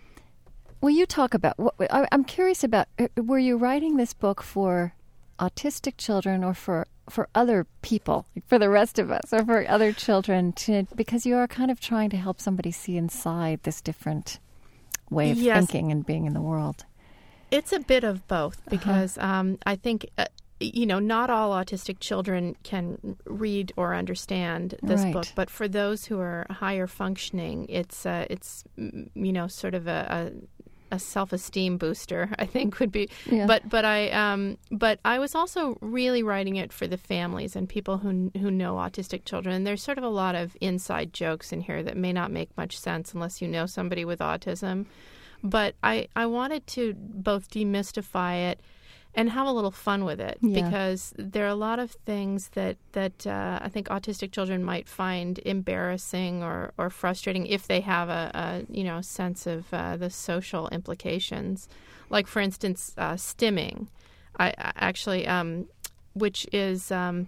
D: will you talk about? What, I, I'm curious about. Were you writing this book for autistic children, or for for other people, for the rest of us, or for other children? To because you are kind of trying to help somebody see inside this different way of
C: yes.
D: thinking and being in the world.
C: It's a bit of both because uh-huh. um, I think, uh, you know, not all autistic children can read or understand this
D: right.
C: book. But for those who are higher functioning, it's, uh, it's you know, sort of a, a, a self-esteem booster, I think would be.
D: Yeah.
C: But but I um, but I was also really writing it for the families and people who who know autistic children. And there's sort of a lot of inside jokes in here that may not make much sense unless you know somebody with autism. But I, I wanted to both demystify it and have a little fun with it
D: yeah.
C: because there are a lot of things that, that uh, I think autistic children might find embarrassing or, or frustrating if they have a, a you know sense of uh, the social implications. Like, for instance, uh, stimming, I, I actually, um, which is... Um,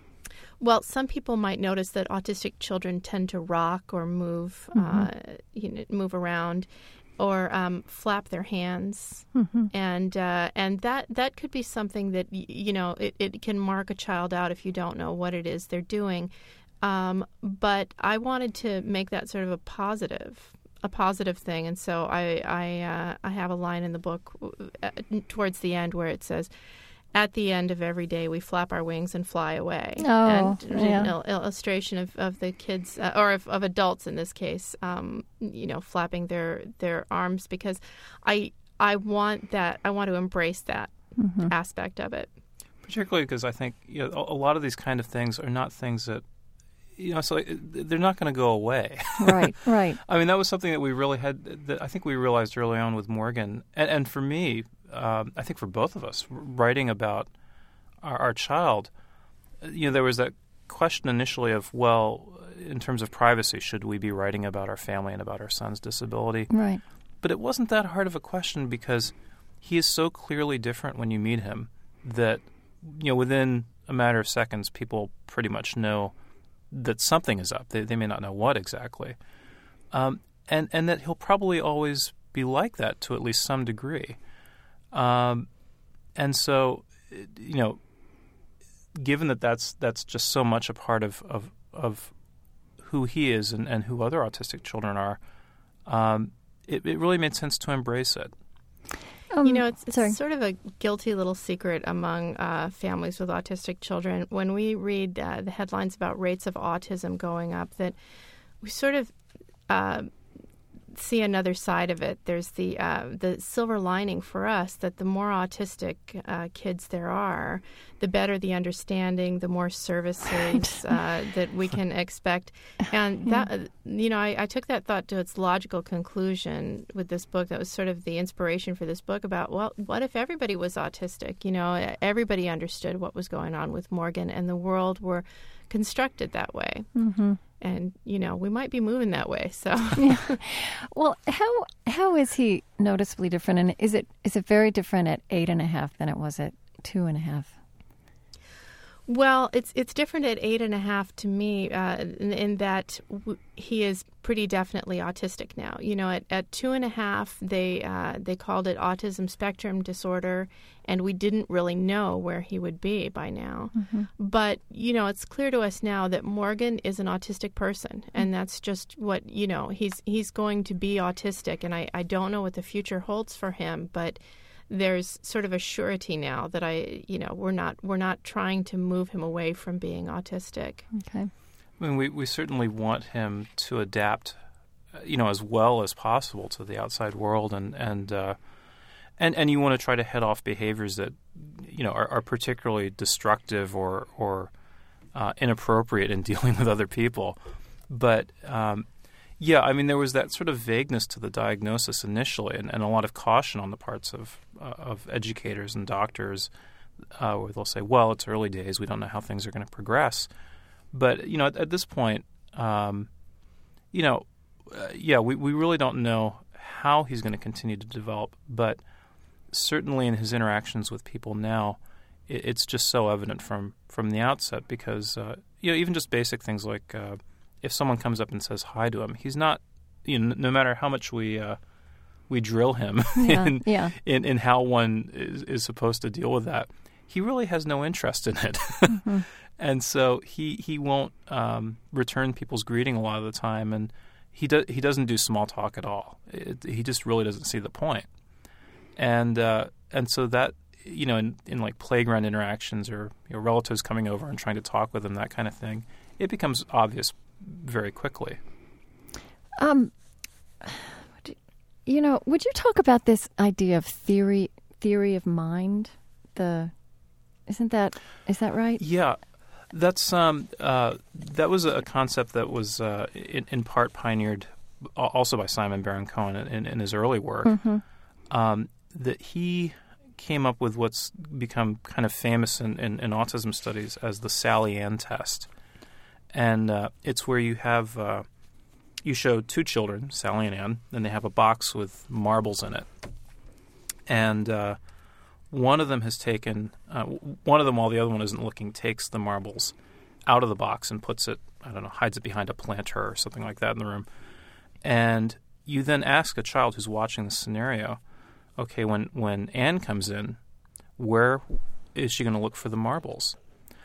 C: Well, some people might notice that autistic children tend to rock or move, mm-hmm. uh, you know, move around, or um, flap their hands,
D: mm-hmm.
C: and uh, and that that could be something that you know it, it can mark a child out if you don't know what it is they're doing. Um, but I wanted to make that sort of a positive, a positive thing, and so I I uh, I have a line in the book uh, towards the end where it says, "At the end of every day, we flap our wings and fly away."
D: Oh,
C: and
D: yeah.
C: an il- illustration of, of the kids, uh, or of, of adults in this case, um, you know, flapping their, their arms because I I want that, I want to embrace that
D: mm-hmm.
C: aspect of it.
B: Particularly because I think you know, a, a lot of these kind of things are not things that, you know, so they're not going to go away.
D: Right, right.
B: I mean, that was something that we really had, that I think we realized early on with Morgan. And, and for me, Um, I think for both of us, writing about our, our child, you know, there was that question initially of, well, in terms of privacy, should we be writing about our family and about our son's disability?
D: Right.
B: But it wasn't that hard of a question because he is so clearly different when you meet him that, you know, within a matter of seconds, people pretty much know that something is up. They, they may not know what exactly. Um, and, and that he'll probably always be like that to at least some degree. Um, and so, you know, given that that's that's just so much a part of of, of who he is and, and who other autistic children are, um, it, it really made sense to embrace it.
D: Um,
C: you know, it's, it's
D: sorry.
C: sort of a guilty little secret among uh, families with autistic children. When we read uh, the headlines about rates of autism going up, that we sort of uh, see another side of it. There's the uh, the silver lining for us that the more autistic uh, kids there are, the better the understanding, the more services
D: Right.
C: uh, that we can expect. And that, you know, I, I took that thought to its logical conclusion with this book. That was sort of the inspiration for this book about, well, what if everybody was autistic? You know, everybody understood what was going on with Morgan, and the world were constructed that way.
D: Mm-hmm.
C: And, you know, we might be moving that way. So,
D: Yeah. Well, how how is he noticeably different? And is it is it very different at eight and a half than it was at two and a half?
C: well, it's it's different at eight and a half to me uh, in, in that w- he is pretty definitely autistic now. You know, at, at two and a half, they uh, they called it autism spectrum disorder, and we didn't really know where he would be by now.
D: Mm-hmm.
C: But, you know, it's clear to us now that Morgan is an autistic person, and that's just what, you know, he's he's going to be autistic, and I, I don't know what the future holds for him, but there's sort of a surety now that I, you know, we're not we're not trying to move him away from being autistic.
D: Okay.
B: I mean, we, we certainly want him to adapt you know, as well as possible to the outside world, and and uh, and and you want to try to head off behaviors that, you know, are, are particularly destructive or or uh, inappropriate in dealing with other people. But um, yeah, I mean, there was that sort of vagueness to the diagnosis initially, and, and a lot of caution on the parts of uh, of educators and doctors, uh, where they'll say, "Well, it's early days; we don't know how things are going to progress." But you know, at, at this point, um, you know, uh, yeah, we we really don't know how he's going to continue to develop. But certainly, in his interactions with people now, it, it's just so evident from from the outset, because uh, you know, even just basic things like. Uh, If someone comes up and says hi to him, he's not, you know, no matter how much we uh, we drill him
D: Yeah,
B: in,
D: yeah.
B: in in how one is, is supposed to deal with that, he really has no interest in it,
D: Mm-hmm.
B: and so he he won't um, return people's greeting a lot of the time, and he do, he doesn't do small talk at all. It, he just really doesn't see the point, and uh, and so that, you know, in, in like playground interactions or, you know, relatives coming over and trying to talk with him, that kind of thing, it becomes obvious very quickly.
D: Um, you know, would you talk about this idea of theory theory of mind? The isn't that is that right?
B: Yeah, that's um uh that was a concept that was uh, in, in part pioneered also by Simon Baron-Cohen in, in his early work.
D: Mm-hmm.
B: Um, that he came up with what's become kind of famous in, in, in autism studies as the Sally Ann test. And uh, it's where you have, uh, you show two children, Sally and Ann, and they have a box with marbles in it. And uh, one of them has taken, uh, one of them while the other one isn't looking, takes the marbles out of the box and puts it, I don't know, hides it behind a planter or something like that in the room. And you then ask a child who's watching the scenario, okay, when, when Ann comes in, where is she going to look for the marbles?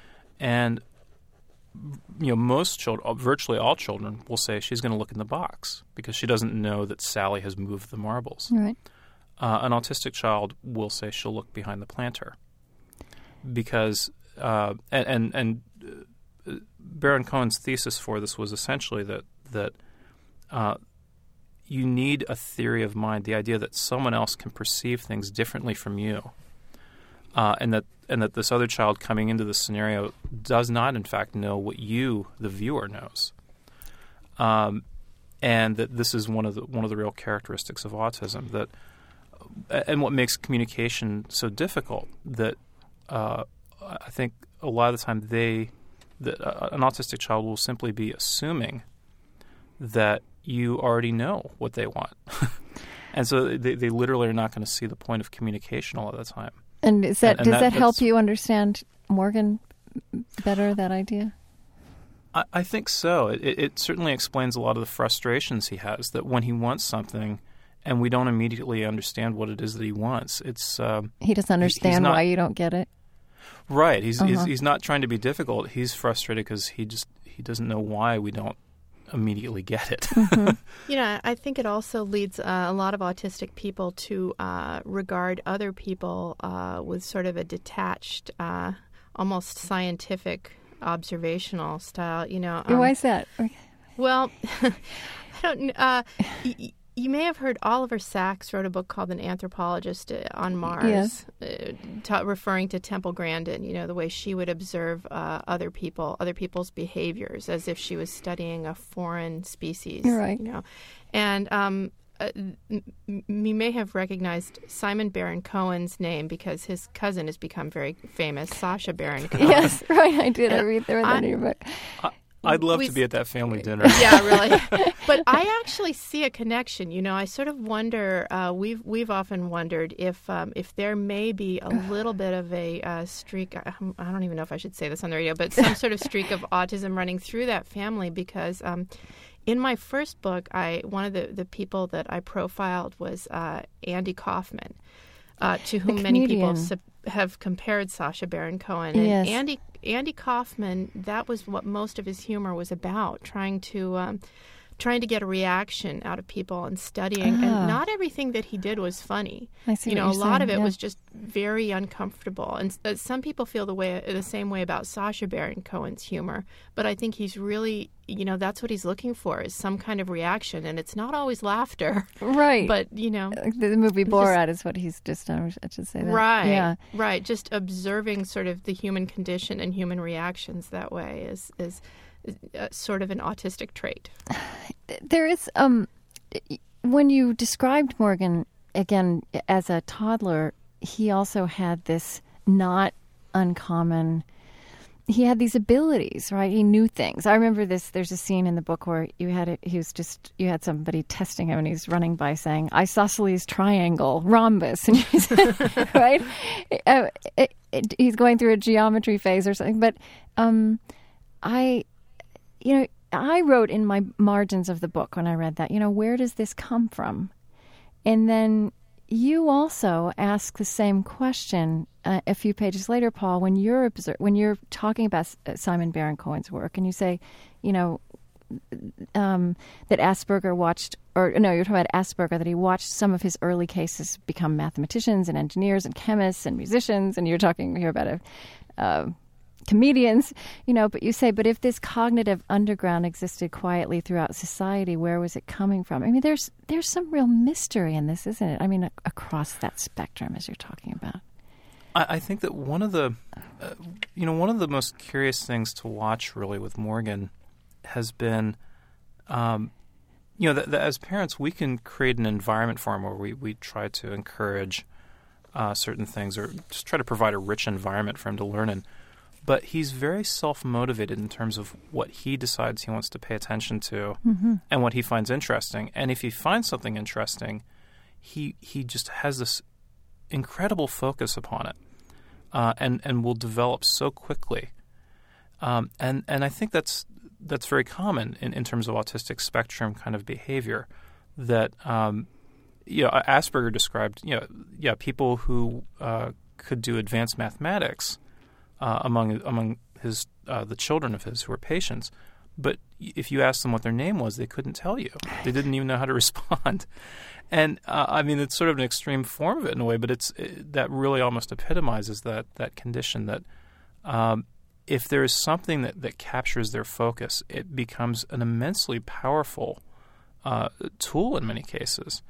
B: And you know, most children, virtually all children, will say she's going to look in the box because she doesn't know that Sally has moved the marbles.
D: Right.
B: Uh, an autistic child will say she'll look behind the planter because, uh, and and, and uh, Baron-Cohen's thesis for this was essentially that that uh, you need a theory of mind, the idea that someone else can perceive things differently from you, uh, and that. And that this other child coming into the scenario does not, in fact, know what you, the viewer, knows, um, and that this is one of the one of the real characteristics of autism. That, and what makes communication so difficult. That uh, I think a lot of the time they, that uh, an autistic child will simply be assuming that you already know what they want, and so they, they literally are not going to see the point of communication a lot of the time.
D: And is that
B: And- and
D: does
B: that-
D: that help
B: that's-
D: you understand Morgan better? That idea?
B: I, I think so. It, it certainly explains a lot of the frustrations he has, that when he wants something and we don't immediately understand what it is that he wants, it's... Um,
D: He doesn't understand
B: not-
D: why you don't get it.
B: right. He's,
D: Uh-huh.
B: he's he's not trying to be difficult. He's frustrated because he just he doesn't know why we don't immediately get it.
C: You know, I think it also leads uh, a lot of autistic people to uh, regard other people uh, with sort of a detached, uh, almost scientific, observational style. You know, um,
D: Why is that?
C: well, I don't. kn- Uh, y- you may have heard Oliver Sacks wrote a book called An Anthropologist uh, on Mars,
D: Yes.
C: uh, ta referring to Temple Grandin. You know, the way she would observe uh, other people, other people's behaviors, as if she was studying a foreign species.
D: Right.
C: You know, and um, uh, m- m- you may have recognized Simon Baron-Cohen's name because his cousin has become very famous, Sacha Baron Cohen.
D: Yes, right. I did. I
C: And
D: read read that in your book.
B: I'd love
C: We
B: to be at that family dinner.
C: Yeah, really. But I actually see a connection. You know, I sort of wonder. Uh, we've we've often wondered if um, if there may be a little bit of a uh, streak. I, I don't even know if I should say this on the radio, but some sort of streak of autism running through that family. Because um, in my first book, I one of the the people that I profiled was uh, Andy Kaufman, uh, to whom many people
D: comedian.
C: sub- have compared Sacha Baron Cohen. And
D: Yes.
C: Andy Andy Kaufman, that was what most of his humor was about, trying to um, trying to get a reaction out of people and studying.
D: Ah.
C: And not everything that he did was funny.
D: I see
C: You
D: what
C: know, a
D: you're
C: lot
D: saying,
C: of it
D: yeah.
C: was just very uncomfortable. And uh, some people feel the way the same way about Sacha Baron Cohen's humor. But I think he's really, you know, that's what he's looking for is some kind of reaction. And it's not always laughter.
D: Right.
C: But, you know.
D: The movie Borat is what he's just done. I should say that.
C: Right.
D: Yeah.
C: Right. Just observing sort of the human condition and human reactions that way is is, is uh, sort of an autistic trait.
D: There is, um, when you described Morgan, again, as a toddler, he also had this not uncommon, he had these abilities, right? He knew things. I remember this, there's a scene in the book where you had it, he was just, you had somebody testing him and he's running by saying, isosceles triangle, rhombus, and he's, right? Uh, it, it, he's going through a geometry phase or something, but um, I, you know, I wrote in my margins of the book when I read that, you know, where does this come from? And then you also ask the same question uh, a few pages later, Paul, when you're obser- when you're talking about Simon Baron Cohen's work, and you say, you know, um, that Asperger watched, or no, you're talking about Asperger, that he watched some of his early cases become mathematicians and engineers and chemists and musicians, and you're talking here about a uh, comedians, you know, but you say, but if this cognitive underground existed quietly throughout society, where was it coming from? I mean, there's there's some real mystery in this, isn't it? I mean, a- across that spectrum, as you're talking about.
B: I, I think that one of the, uh, you know, one of the most curious things to watch really with Morgan has been, um, you know, that, that as parents, we can create an environment for him where we, we try to encourage uh, certain things or just try to provide a rich environment for him to learn in. But he's very self-motivated in terms of what he decides he wants to pay attention to
D: Mm-hmm.
B: and what he finds interesting. And if he finds something interesting, he he just has this incredible focus upon it uh, and, and will develop so quickly. Um, and, and I think that's that's very common in, in terms of autistic spectrum kind of behavior that, um, you know, Asperger described, you know, yeah, people who uh, could do advanced mathematics Uh, among among his uh, the children of his who were patients, but if you asked them what their name was, they couldn't tell you. They didn't even know how to respond. And uh, I mean, it's sort of an extreme form of it in a way, but it's it, that really almost epitomizes that that condition. That um, if there is something that, that captures their focus, it becomes an immensely powerful uh, tool in many cases.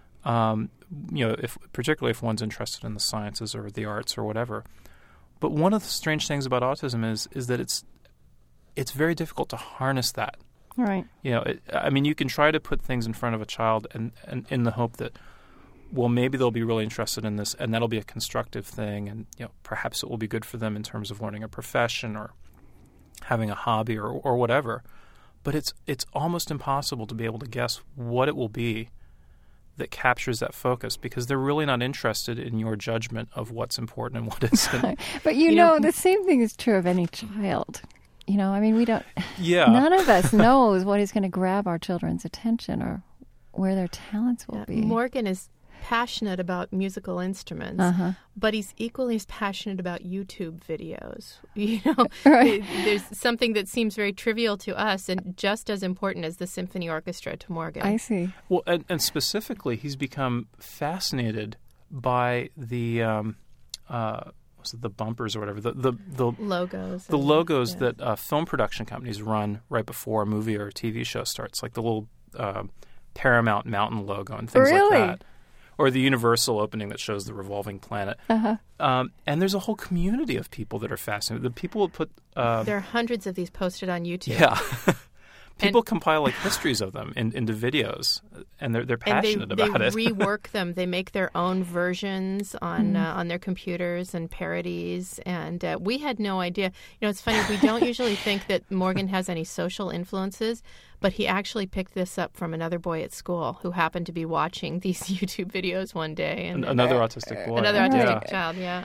B: Um, you know, if particularly if one's interested in the sciences or the arts or whatever. But one of the strange things about autism is is that it's it's very difficult to harness that.
D: Right.
B: You know, it, I mean, you can try to put things in front of a child and, and in the hope that, well, maybe they'll be really interested in this, and that'll be a constructive thing, and you know, perhaps it will be good for them in terms of learning a profession or having a hobby or or whatever. But it's it's almost impossible to be able to guess what it will be that captures that focus, because they're really not interested in your judgment of what's important and what isn't.
D: But you,
B: You
D: know,
B: know-
D: the same thing is true of any child. You know, I mean, we don't,
B: Yeah.
D: none of us knows what is going to grab our children's attention or where their talents will
C: Yeah,
D: be.
C: Morgan is passionate about musical instruments,
D: Uh-huh.
C: but he's equally as passionate about YouTube videos. You know,
D: Right.
C: there's something that seems very trivial to us and just as important as the symphony orchestra to Morgan.
D: I see.
B: Well, and, and specifically, he's become fascinated by the um, uh, was it the bumpers or whatever the the the,
C: Logos.
B: the
C: and-
B: logos
C: yeah.
B: that uh, film production companies run right before a movie or a T V show starts, like the little uh, Paramount Mountain logo and things
D: Really?
B: like that, or the Universal opening that shows the revolving planet.
D: Uh-huh.
B: Um, and there's a whole community of people that are fascinated. The people who put uh,
C: There are hundreds of these posted on YouTube.
B: yeah. People compile like histories of them in, into videos, and they're they're
C: And they,
B: passionate
C: they
B: about it.
C: rework them. They make their own versions on
D: Mm.
C: uh, on their computers and parodies. And uh, we had no idea. You know, it's funny. We don't usually think that Morgan has any social influences, but he actually picked this up from another boy at school who happened to be watching these YouTube videos one day. And
B: An- another autistic boy.
C: another
D: Right.
C: autistic
B: Yeah.
C: child. Yeah.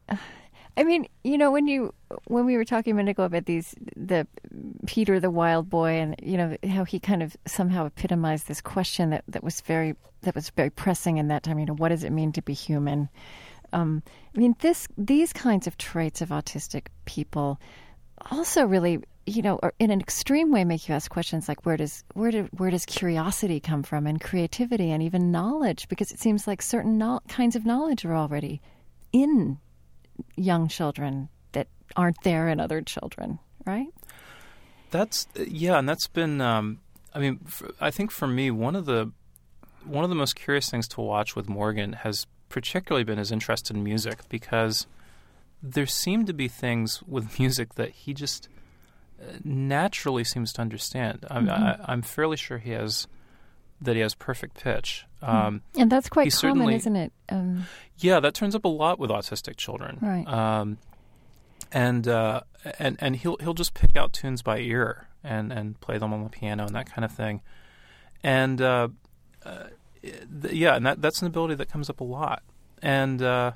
D: I mean, you know, when you when we were talking a minute ago about these, the Peter the wild boy, and you know how he kind of somehow epitomized this question that, that was very that was very pressing in that time. You know, what does it mean to be human? Um, I mean, this these kinds of traits of autistic people also really, you know, or in an extreme way, make you ask questions like where does where do where does curiosity come from, and creativity, and even knowledge? Because it seems like certain no- kinds of knowledge are already in young children that aren't there in other children, right?
B: That's yeah, and that's been. Um, I mean, for, I think for me, one of the one of the most curious things to watch with Morgan has particularly been his interest in music, because there seem to be things with music that he just naturally seems to understand. I'm,
D: Mm-hmm.
B: I, I'm fairly sure he has that he has perfect pitch. Um,
D: And that's quite
B: he
D: common,
B: certainly-
D: isn't it? Um,
B: yeah, that turns up a lot with autistic children.
D: Right.
B: Um, and uh, and and he'll he'll just pick out tunes by ear and, and play them on the piano and that kind of thing. And uh, uh, th- yeah, and that that's an ability that comes up a lot. And uh,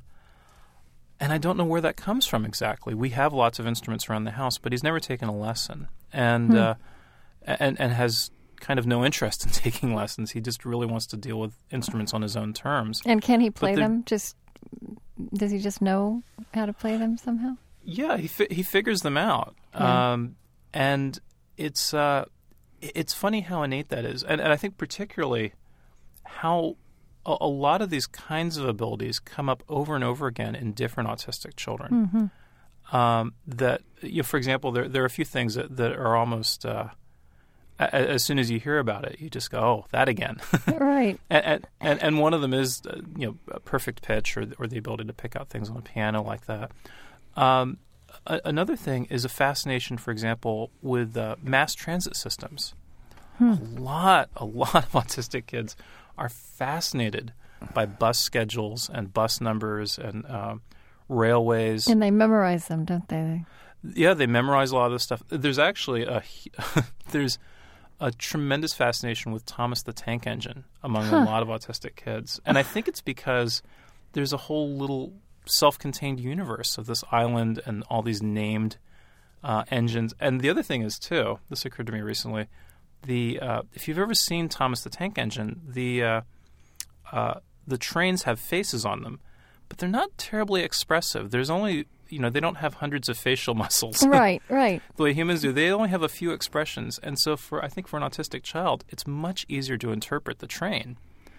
B: and I don't know where that comes from exactly. We have lots of instruments around the house, but he's never taken a lesson, and
D: Hmm.
B: uh, and and has kind of no interest in taking lessons. He just really wants to deal with instruments on his own terms.
D: and can he play
B: they're-
D: them? Just does he just know how to play them somehow?
B: Yeah, he fi- he figures them out,
D: Yeah.
B: um, and it's uh, it's funny how innate that is, and, and I think particularly how a, a lot of these kinds of abilities come up over and over again in different autistic children.
D: Mm-hmm.
B: Um, that, you know, for example, there there are a few things that, that are almost uh, a, as soon as you hear about it, you just go, "Oh, that again."
D: Right.
B: and, and and one of them is uh, you know a perfect pitch or or the ability to pick out things on a piano like that. Um, a, another thing is a fascination, for example, with uh, mass transit systems.
D: Hmm.
B: A lot, a lot of autistic kids are fascinated by bus schedules and bus numbers and um, railways.
D: And they memorize them, don't they?
B: Yeah, they memorize a lot of this stuff. There's actually a there's a tremendous fascination with Thomas the Tank Engine among
D: Huh.
B: a lot of autistic kids, and I think it's because there's a whole little self-contained universe of this island and all these named uh, engines. And the other thing is too, this occurred to me recently. The uh, if you've ever seen Thomas the Tank Engine, the uh, uh, the trains have faces on them, but they're not terribly expressive. There's only you know they don't have hundreds of facial muscles.
D: Right, right.
B: The way humans do. They only have a few expressions, and so for I think for an autistic child, it's much easier to interpret the train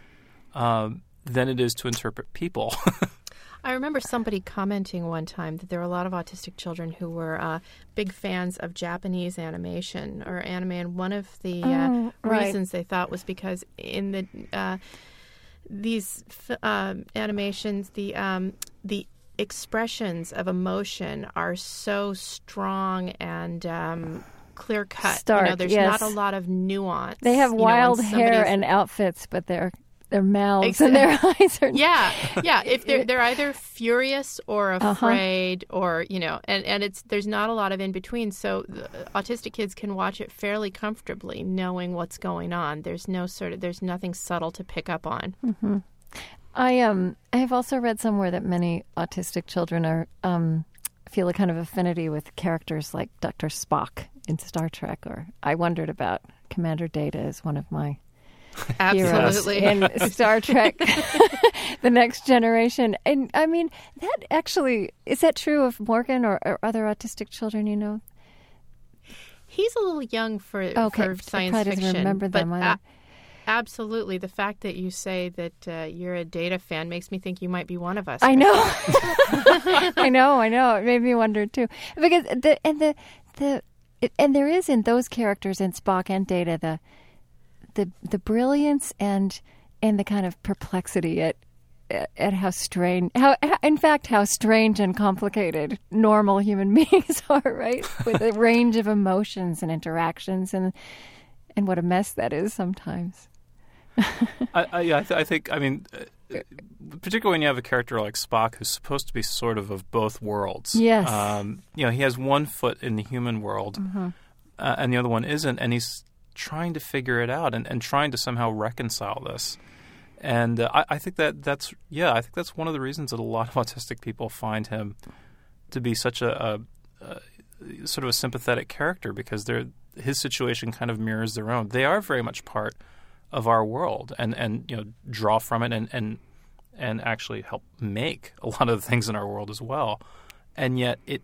B: um, than it is to interpret people.
C: I remember somebody commenting one time that there were a lot of autistic children who were uh, big fans of Japanese animation or anime, and one of the uh,
D: Oh, right.
C: reasons they thought was because in the uh, these f- um animations, the um, the expressions of emotion are so strong and um, clear cut. You
D: Stark,
C: know, there's
D: yes.
C: not a lot of nuance.
D: They have
C: You know, when
D: wild hair
C: somebody's-
D: and outfits, but their their mouths
C: Ex-
D: and their eyes are
C: Yeah, yeah. If they're they're either furious or
D: Uh-huh.
C: afraid, or you know, and, and it's there's not a lot of in between. So the autistic kids can watch it fairly comfortably, knowing what's going on. There's no sort of there's nothing subtle to pick up on.
D: Mm-hmm. I um I have also read somewhere that many autistic children are um feel a kind of affinity with characters like Doctor Spock in Star Trek, or I wondered about Commander Data as one of my
C: Absolutely.
D: heroes in Star Trek, The Next Generation. And I mean, that actually, is that true of Morgan or, or other autistic children, you know?
C: He's a little young for
D: Okay,
C: for
D: I
C: science
D: probably doesn't
C: fiction,
D: remember
C: but
D: them either.
C: a- absolutely, the fact that you say that uh, you're a Data fan makes me think you might be one of us.
D: I know. I know, I know. It made me wonder too. Because the and the the it, and there is in those characters in Spock and Data the the the brilliance and and the kind of perplexity at at, at how strange how in fact how strange and complicated normal human beings are, right? With a range of emotions and interactions and and what a mess that is sometimes.
B: I, I, yeah, I, th- I think, I mean, uh, particularly when you have a character like Spock who's supposed to be sort of of both worlds.
D: Yes.
B: Um, you know, he has one foot in the human world
D: Mm-hmm.
B: uh, and the other one isn't, and he's trying to figure it out and, and trying to somehow reconcile this. And uh, I, I think that that's, yeah, I think that's one of the reasons that a lot of autistic people find him to be such a, a, a sort of a sympathetic character, because they're, his situation kind of mirrors their own. They are very much part of our world and, and you know draw from it and, and and actually help make a lot of the things in our world as well. And yet it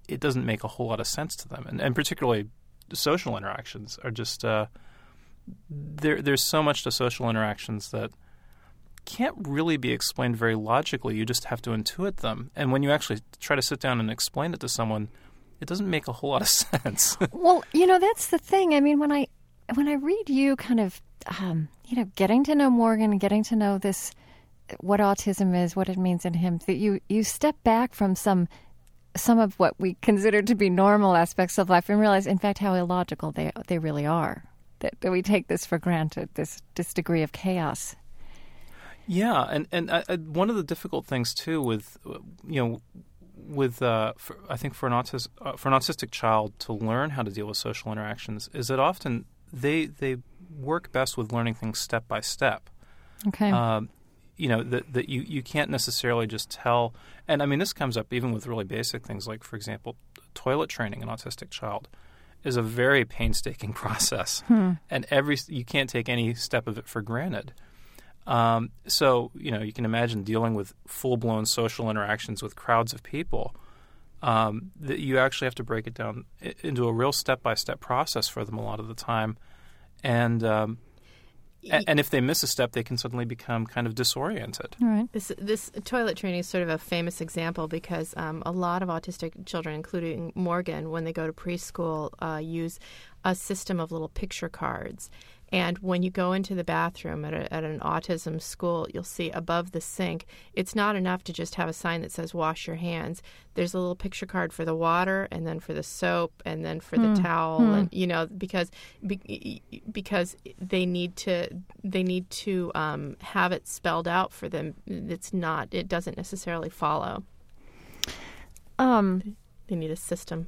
B: it doesn't make a whole lot of sense to them, and, and particularly social interactions are just uh, there. There's so much to social interactions that can't really be explained very logically. You just have to intuit them, and when you actually try to sit down and explain it to someone, it doesn't make a whole lot of sense.
D: Well, you know, that's the thing. I mean, when I when I read you kind of, um, you know, getting to know Morgan and getting to know this, what autism is, what it means in him, that you, you step back from some some of what we consider to be normal aspects of life and realize, in fact, how illogical they they really are. That, that we take this for granted, this this degree of chaos.
B: Yeah, and and I, I, one of the difficult things too with, you know, with uh, for, I think for an autis, uh, for an autistic child to learn how to deal with social interactions is that often they they work best with learning things step by step.
D: Okay.
B: Um, you know, that that you, you can't necessarily just tell. And I mean, this comes up even with really basic things like, for example, toilet training an autistic child is a very painstaking process,
D: Hmm.
B: and every you can't take any step of it for granted. Um, so, you know, you can imagine dealing with full-blown social interactions with crowds of people, um, that you actually have to break it down i- into a real step-by-step process for them a lot of the time. And um, a- and if they miss a step, they can suddenly become kind of disoriented.
D: All right.
C: This this toilet training is sort of a famous example because um, a lot of autistic children, including Morgan, when they go to preschool, uh, use a system of little picture cards. And when you go into the bathroom at, a, at an autism school, you'll see above the sink, it's not enough to just have a sign that says wash your hands. There's a little picture card for the water and then for the soap and then for the
D: Hmm.
C: towel.
D: Hmm.
C: And, you know, because be, because they need to they need to um, have it spelled out for them. It's not, it doesn't necessarily follow.
D: Um,
C: They need a system.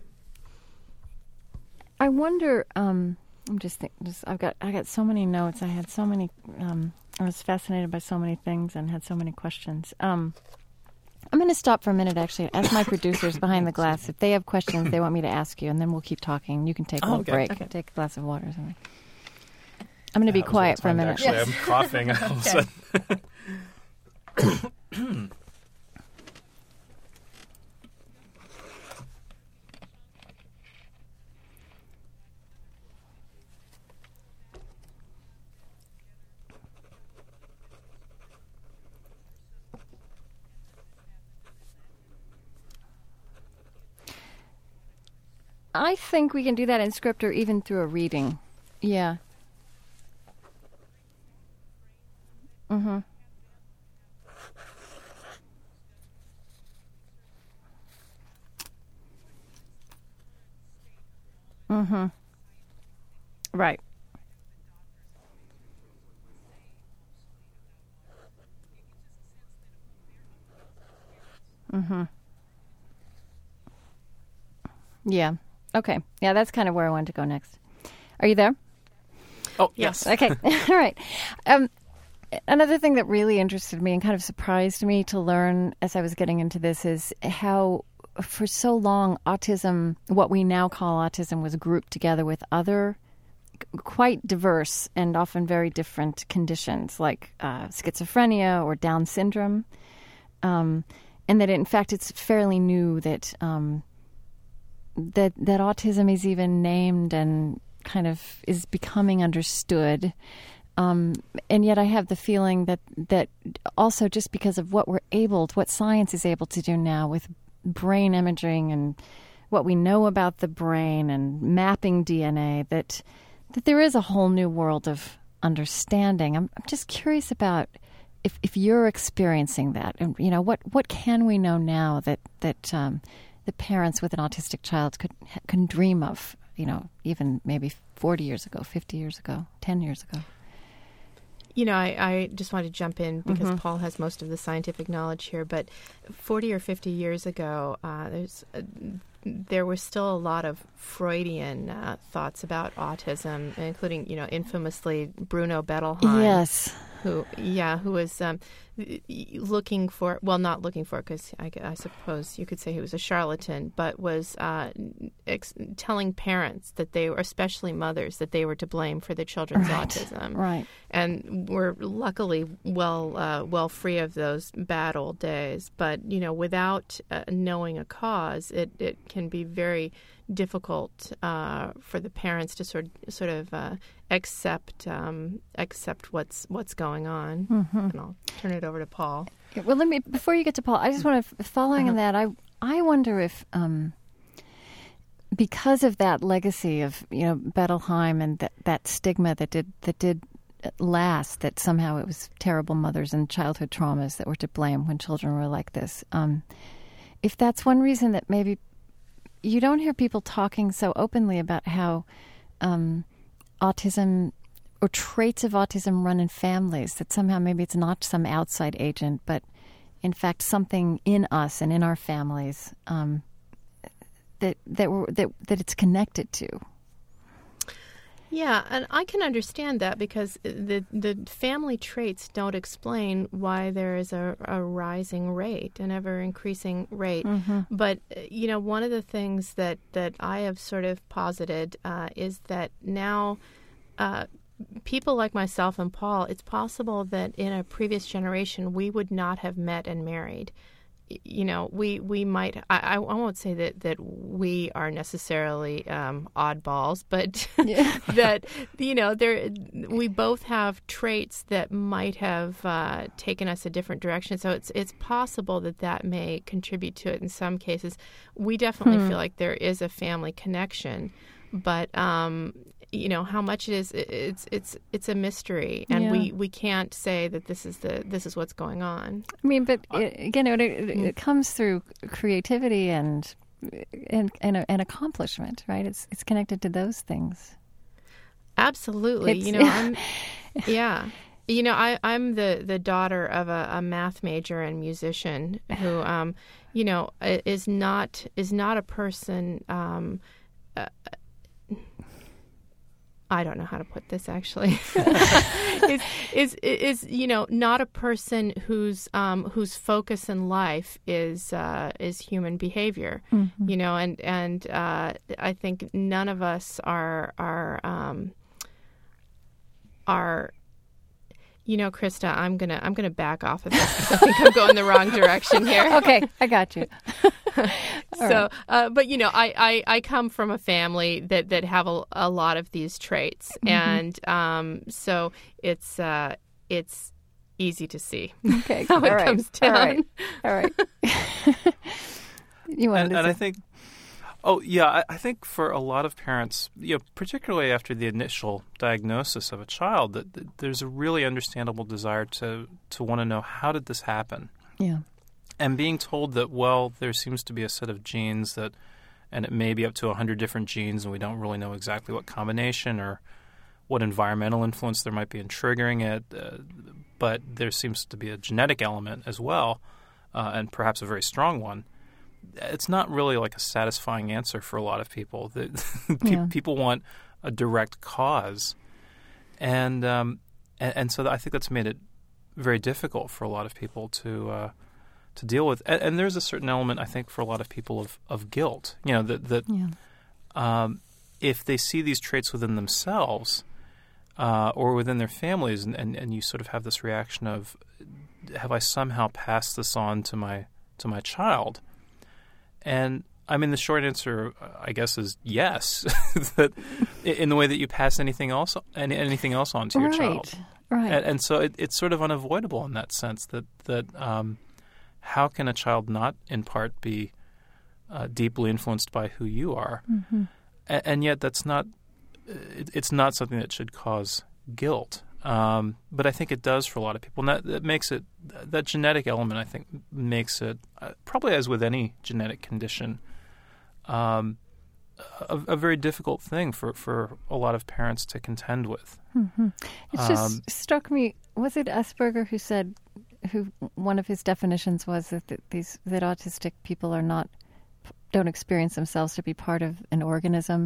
D: I wonder. Um, I'm just thinking. Just, I've got. I got so many notes. I had so many. Um, I was fascinated by so many things and had so many questions. Um, I'm going to stop for a minute. Actually, ask my producers behind the glass if they have questions they want me to ask you, and then we'll keep talking. You can take a
B: Oh,
D: little
B: okay.
D: break.
C: Okay.
D: Take a glass of water or something. I'm going to be
B: That was
D: quiet for a
B: well-timed,
D: minute.
B: Actually, I'm coughing all of a sudden.
D: I think we can do that in script or even through a reading. Yeah. Mm-hmm. Mm-hmm. Right. Mm-hmm. Yeah. Okay. Yeah, that's kind of where I wanted to go next. Are you there?
B: Oh, yes.
D: Okay. All right. Um, another thing that really interested me and kind of surprised me to learn as I was getting into this is how, for so long, autism, what we now call autism, was grouped together with other quite diverse and often very different conditions like uh, schizophrenia or Down syndrome. Um, and that, in fact, it's fairly new that um, that that autism is even named and kind of is becoming understood. Um, and yet I have the feeling that that also just because of what we're able, what science is able to do now with brain imaging and what we know about the brain and mapping D N A, that that there is a whole new world of understanding. I'm, I'm just curious about if, if you're experiencing that, and you know, what, what can we know now that that um, the parents with an autistic child could can dream of, you know, even maybe forty years ago, fifty years ago, ten years ago.
C: You know, I, I just wanted to jump in because
D: Mhm.
C: Paul has most of the scientific knowledge here. But forty or fifty years ago, uh, there's uh, there was still a lot of Freudian uh, thoughts about autism, including, you know, infamously Bruno Bettelheim.
D: Yes.
C: who, yeah, who was um, looking for, well, not looking for, because I, I suppose you could say he was a charlatan, but was uh, ex- telling parents that they were, especially mothers, that they were to blame for the children's
D: Right.
C: autism.
D: Right.
C: And we're luckily well uh, well free of those bad old days. But, you know, without uh, knowing a cause, it, it can be very difficult uh, for the parents to sort sort of uh, accept um, accept what's what's going on.
D: Mm-hmm.
C: And I'll turn it over to Paul.
D: Well, let me before you get to Paul, I just want to following on that. I I wonder if um, because of that legacy of you know Bettelheim and that, that stigma that did that did last, that somehow it was terrible mothers and childhood traumas that were to blame when children were like this. Um, if that's one reason that maybe you don't hear people talking so openly about how um, autism or traits of autism run in families, that somehow maybe it's not some outside agent, but in fact something in us and in our families um, that that, we're, that that it's connected to.
C: Yeah, and I can understand that because the the family traits don't explain why there is a, a rising rate, an ever increasing rate.
D: Mm-hmm.
C: But, you know, one of the things that, that I have sort of posited uh, is that now uh, people like myself and Paul, it's possible that in a previous generation we would not have met and married. You know, we, we might, I, I won't say that, that we are necessarily um, oddballs, but
D: Yeah.
C: that, you know, there we both have traits that might have uh, taken us a different direction. So it's it's possible that that may contribute to it in some cases. We definitely
D: Hmm.
C: feel like there is a family connection, but, um, you know, how much it is, it's it's it's a mystery, and
D: Yeah.
C: we, we can't say that this is the this is what's going on.
D: I mean, but it, again, it, it, it comes through creativity and and and, and accomplishment, right? It's it's connected to those things.
C: Absolutely.
D: It's-
C: you know, I'm, yeah. You know, I, I'm the, the daughter of a, a math major and musician who, um, you know, i- is not is not a person. Um, uh, I don't know how to put this actually. is is is you know not a person whose um, whose focus in life is uh, is human behavior.
D: Mm-hmm.
C: You know, and and uh, I think none of us are are um, are. You know, Krista, I'm gonna I'm gonna back off of this because I think I'm going the wrong direction here.
D: Okay, I got you.
C: So, uh, but you know, I, I, I come from a family that, that have a, a lot of these traits,
D: Mm-hmm.
C: and um, so it's uh, it's easy to see
D: Okay,
C: how it
D: all right,
C: comes
D: all
C: down.
D: right, all right. You wanted
B: And,
D: to
B: and
D: say-
B: I think, oh yeah, I, I think for a lot of parents, you know, particularly after the initial diagnosis of a child, that, that there's a really understandable desire to to want to know, how did this happen?
D: yeah.
B: And being told that, well, there seems to be a set of genes that, and it may be up to one hundred different genes, and we don't really know exactly what combination or what environmental influence there might be in triggering it, uh, but there seems to be a genetic element as well, uh, and perhaps a very strong one. It's not really like a satisfying answer for a lot of people. The,
D: Yeah.
B: People want a direct cause, and, um, and and so I think that's made it very difficult for a lot of people to uh, to deal with. And, and there's a certain element, I think, for a lot of people of, of guilt. You know, that that
D: Yeah.
B: um, if they see these traits within themselves uh, or within their families, and, and, and you sort of have this reaction of, have I somehow passed this on to my to my child? And I mean, the short answer, I guess, is yes. That in the way that you pass anything else, any, anything else on to your
D: Right.
B: child,
D: Right.
B: and, and so it, it's sort of unavoidable in that sense. That that um, how can a child not, in part, be uh, deeply influenced by who you are,
D: Mm-hmm.
B: a- and yet that's not. It, it's not something that should cause guilt. Um, but I think it does for a lot of people, and that, that makes it, that genetic element, I think, makes it, uh, probably as with any genetic condition, um, a, a very difficult thing for, for a lot of parents to contend with.
D: Mm-hmm. It just
B: Um,
D: struck me. Was it Asperger who said, who one of his definitions was that th- these that autistic people are not, don't experience themselves to be part of an organism,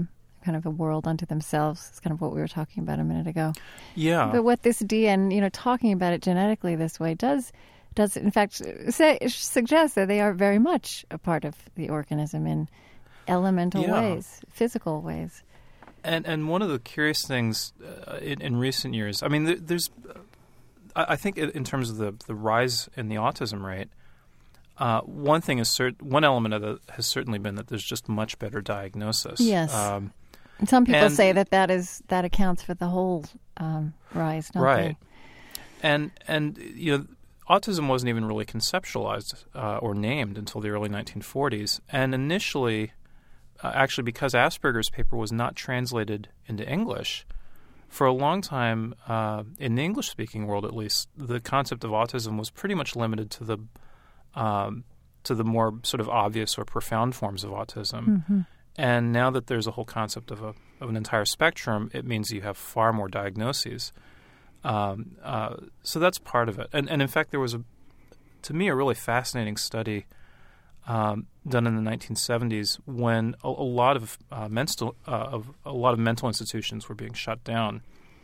D: kind of a world unto themselves. It's kind of what we were talking about a minute ago.
B: Yeah.
D: But what this D N, you know, talking about it genetically this way does, does in fact say, suggest that they are very much a part of the organism in elemental
B: Yeah.
D: ways, physical ways.
B: And and one of the curious things uh, in, in recent years, I mean, there, there's, uh, I, I think in in terms of the, the rise in the autism rate, uh, one thing is cert- one element of it has certainly been that there's just much better diagnosis.
D: Yes.
B: Um,
D: And some people
B: and-
D: say that that is that accounts for the whole um, rise, don't
B: right. And and you know, autism wasn't even really conceptualized uh, or named until the early nineteen forties, and initially. Uh, actually, because Asperger's paper was not translated into English, for a long time, uh, in the English-speaking world at least, the concept of autism was pretty much limited to the um, to the more sort of obvious or profound forms of autism.
D: Mm-hmm.
B: And now that there's a whole concept of a of an entire spectrum, it means you have far more diagnoses. Um, uh, so that's part of it. And, and in fact, there was a, to me, a really fascinating study. Um, done in the nineteen seventies when a, a lot of uh, mental uh, of a lot of mental institutions were being shut down,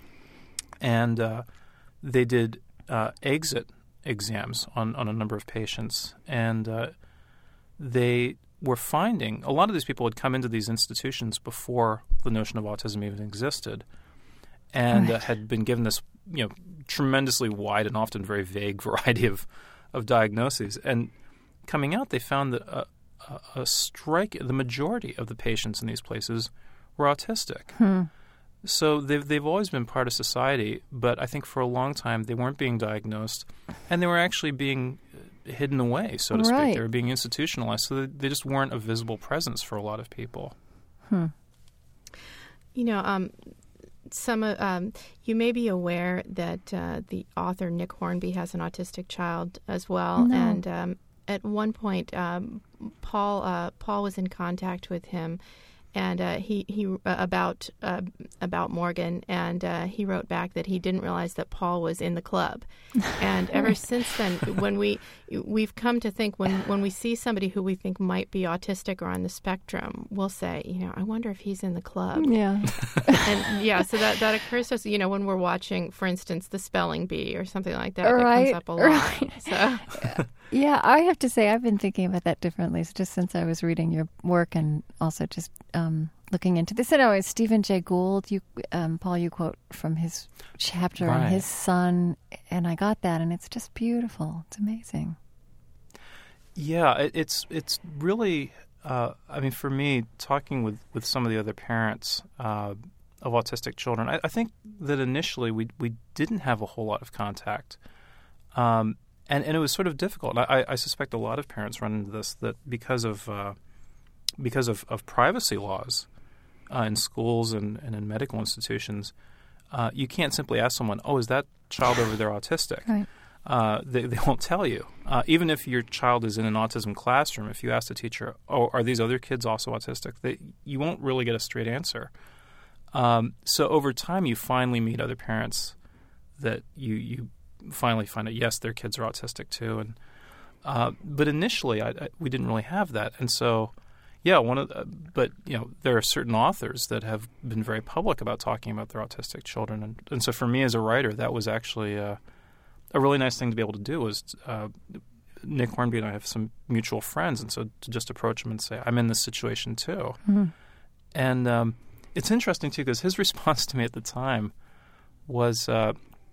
B: and uh, they did uh, exit exams on, on a number of patients, and uh, they were finding a lot of these people had come into these institutions before the notion of autism even existed, and
D: Right.
B: uh, had been given this you know tremendously wide and often very vague variety of of diagnoses. And coming out, they found that a, a, a strike, the majority of the patients in these places were autistic.
D: Hmm.
B: So they've, they've always been part of society, but I think for a long time they weren't being diagnosed, and they were actually being hidden away, so to
D: Right.
B: speak. They were being institutionalized, so they, they just weren't a visible presence for a lot of people.
D: Hmm.
C: You know, um, some uh, um, you may be aware that uh, the author Nick Hornby has an autistic child as well,
D: No.
C: and um, at one point, um, Paul uh, Paul was in contact with him, and uh, he he uh, about uh, about Morgan, and uh, he wrote back that he didn't realize that Paul was in the club, and ever since then, when we we've come to think when when we see somebody who we think might be autistic or on the spectrum, we'll say, you know, I wonder if he's in the club.
D: Yeah.
C: And yeah, so that, that occurs to us, you know, when we're watching, for instance, the spelling bee or something like that, that
D: Right,
C: comes up a lot.
D: right.
C: So
D: Yeah, I have to say I've been thinking about that differently just since I was reading your work and also just um, looking into this. And I know Stephen Jay Gould, you, um, Paul, you quote from his chapter on
B: Right.
D: his son, and I got that, and it's just beautiful. It's amazing.
B: Yeah, it, it's it's really. Uh, I mean, for me, talking with, with some of the other parents uh, of autistic children, I, I think that initially we we didn't have a whole lot of contact, um, and and it was sort of difficult. I, I suspect a lot of parents run into this, that because of uh, because of, of privacy laws uh, in schools and, and in medical institutions, uh, you can't simply ask someone, "Oh, is that child over there autistic?"
D: Right.
B: Uh, they, they won't tell you. Uh, even if your child is in an autism classroom, if you ask the teacher, "Oh, are these other kids also autistic?" They, you won't really get a straight answer. Um, so over time, you finally meet other parents that you you finally find out, yes, their kids are autistic too. And uh, but initially, I, I, we didn't really have that, and so yeah, one of the, but you know, there are certain authors that have been very public about talking about their autistic children, and, and so for me as a writer, that was actually uh, a really nice thing to be able to do. Was uh, Nick Hornby and I have some mutual friends, and so to just approach him and say, "I'm in this situation too,"
D: Mm-hmm.
B: and um, it's interesting too because his response to me at the time was uh,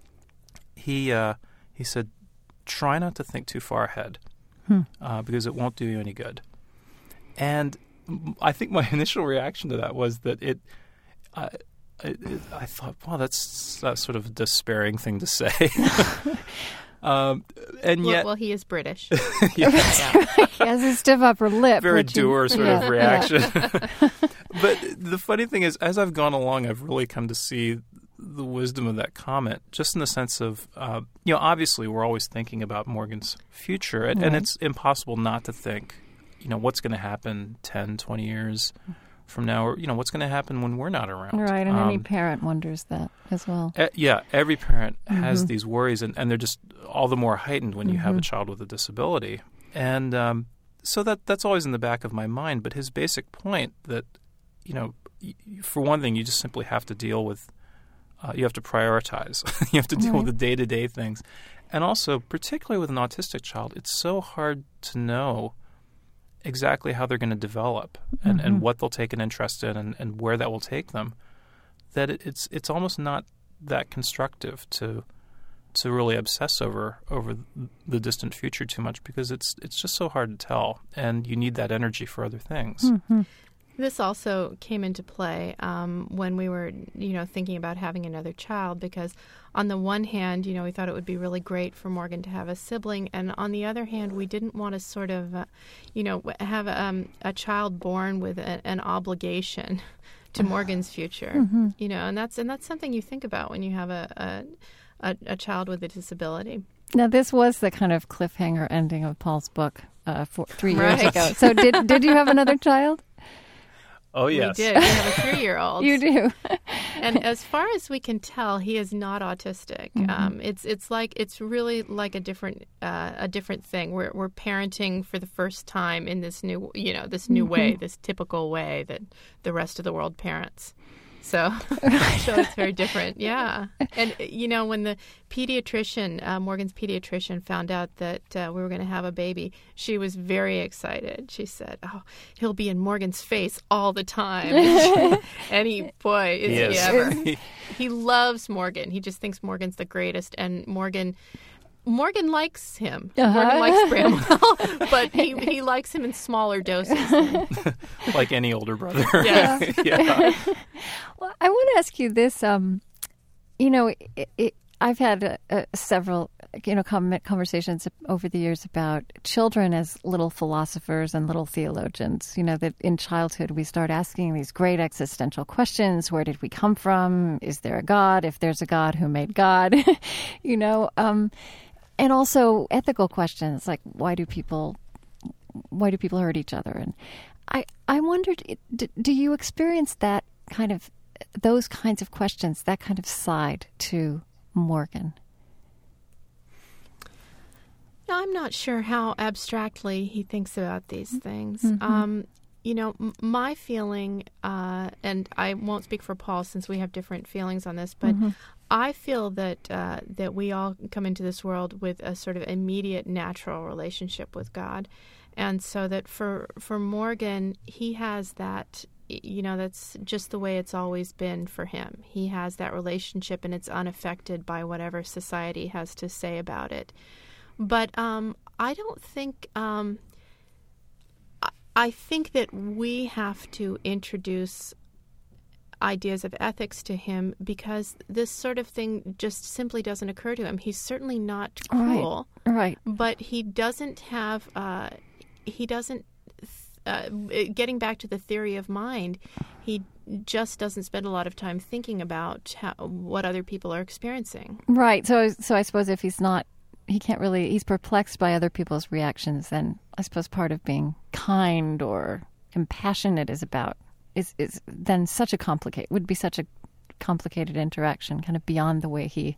B: he uh, he said, "Try not to think too far ahead,
D: Hmm.
B: uh, because it won't do you any good." And I think my initial reaction to that was that it. Uh, it, it I thought, wow, that's, that's sort of a despairing thing to say. um, and
C: well,
B: yet,
C: well, he is British.
B: yeah,
D: He has a stiff upper lip.
B: very
D: which you-
B: doer sort
D: yeah,
B: of reaction. But the funny thing is, as I've gone along, I've really come to see the wisdom of that comment, just in the sense of, uh, you know, obviously we're always thinking about Morgan's future, and, and
D: Right.
B: it's impossible not to think, you know, what's going to happen ten, twenty years from now, or, you know, what's going to happen when we're not around.
D: Right, and any
B: Um,
D: parent wonders that as well.
B: Uh, yeah, every parent has
D: Mhm.
B: these worries, and, and they're just all the more heightened when you have a
D: Mhm.
B: child with a disability. And um, so that that's always in the back of my mind. But his basic point that, you know, y- for one thing, you just simply have to deal with. Uh, you have to prioritize. You have to deal
D: Right.
B: with the day-to-day things, and also, particularly with an autistic child, it's so hard to know exactly how they're going to develop and,
D: Mm-hmm.
B: and what they'll take an interest in and, and where that will take them. That it, it's it's almost not that constructive to to really obsess over over the distant future too much, because it's it's just so hard to tell, and you need that energy for other things.
D: Mm-hmm.
C: This also came into play um, when we were, you know, thinking about having another child, because on the one hand, you know, we thought it would be really great for Morgan to have a sibling, and on the other hand, we didn't want to sort of, uh, you know, have um, a child born with a, an obligation to Morgan's future,
D: Mm-hmm.
C: you know, and that's and that's something you think about when you have a a, a, a child with a disability.
D: Now, this was the kind of cliffhanger ending of Paul's book uh, four, three years
C: Right.
D: ago. So did did you have another child?
B: Oh yes,
C: We did. We have a three-year-old.
D: You do.
C: And as far as we can tell, he is not autistic.
D: Mm-hmm.
C: Um, it's it's like it's really like a different uh, a different thing. We're we're parenting for the first time in this new you know this new
D: Mm-hmm.
C: way, this typical way that the rest of the world parents. So, so it's very different. Yeah. And, you know, when the pediatrician, uh, Morgan's pediatrician, found out that uh, we were going to have a baby, she was very excited. She said, oh, he'll be in Morgan's face all the time. And he, boy, is he
B: Yes.
C: ever. He loves Morgan. He just thinks Morgan's the greatest. And Morgan... Morgan likes him.
D: Uh-huh.
C: Morgan likes Bramwell, but he, he likes him in smaller doses.
B: like any older brother.
C: Yeah.
B: yeah.
D: Well, I want to ask you this. Um, you know, it, it, I've had uh, uh, several, you know, com- conversations over the years about children as little philosophers and little theologians. You know, that in childhood we start asking these great existential questions. Where did we come from? Is there a God? If there's a God, who made God? you know, um, and also ethical questions like why do people why do people hurt each other? And I I wondered, do, do you experience that kind of those kinds of questions, that kind of side to Morgan?
C: I'm not sure how abstractly he thinks about these things.
D: Mm-hmm.
C: Um, you know, m- my feeling, uh, and I won't speak for Paul since we have different feelings on this, but
D: Mm-hmm.
C: I feel that uh, that we all come into this world with a sort of immediate natural relationship with God, and so that for for Morgan, he has that. You know, that's just the way it's always been for him. He has that relationship, and it's unaffected by whatever society has to say about it. But um, I don't think. Um, I, I think that we have to introduce ideas of ethics to him because this sort of thing just simply doesn't occur to him. He's certainly not cruel,
D: Right.
C: but he doesn't have. Uh, he doesn't. Uh, getting back to the theory of mind, he just doesn't spend a lot of time thinking about how, what other people are experiencing.
D: Right. So, so I suppose if he's not, he can't really, he's perplexed by other people's reactions, then I suppose part of being kind or compassionate is about, is, is then such a complicate, would be such a complicated interaction, kind of beyond the way he,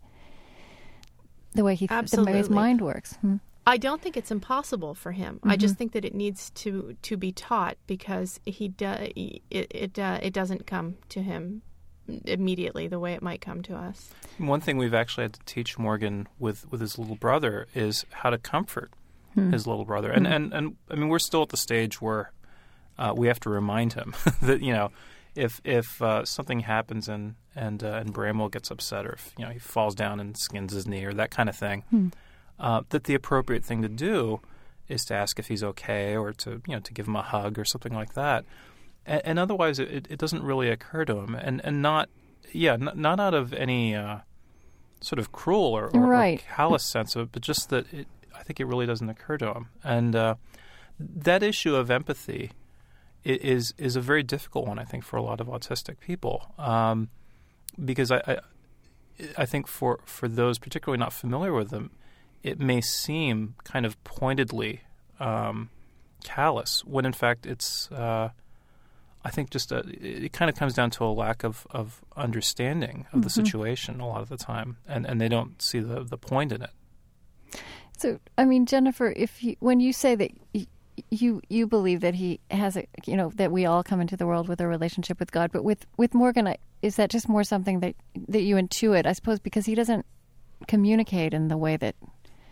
D: the way he, the way his
C: Absolutely.
D: mind works. Hmm.
C: I don't think it's impossible for him.
D: Mm-hmm.
C: I just think that it needs to, to be taught because he do, it it uh, it doesn't come to him immediately the way it might come to us.
B: One thing we've actually had to teach Morgan with, with his little brother is how to comfort
D: Hmm.
B: his little brother. And, and, and I mean, we're still at the stage where uh, we have to remind him that, you know, if if uh, something happens and and uh, and Bramwell gets upset, or if, you know, he falls down and skins his knee or that kind of thing,
D: Hmm.
B: uh, that the appropriate thing to do is to ask if he's okay, or to, you know, to give him a hug or something like that. And, and otherwise, it, it doesn't really occur to him, and and not, yeah, n- not out of any uh, sort of cruel or, or,
D: Right.
B: or callous sense of it, but just that it, I think it really doesn't occur to him. And uh, that issue of empathy i- is is a very difficult one, I think, for a lot of autistic people, um, because I, I I think for for those particularly not familiar with them, it may seem kind of pointedly um, callous, when in fact it's, uh, I think, just a, it kind of comes down to a lack of, of understanding of the
D: Mm-hmm.
B: situation a lot of the time, and, and they don't see the, the point in it.
D: So, I mean, Jennifer, if you, when you say that y- you you believe that he has a, you know, that we all come into the world with a relationship with God. But with, with Morgan, I- is that just more something that, that you intuit, I suppose, because he doesn't communicate in the way that,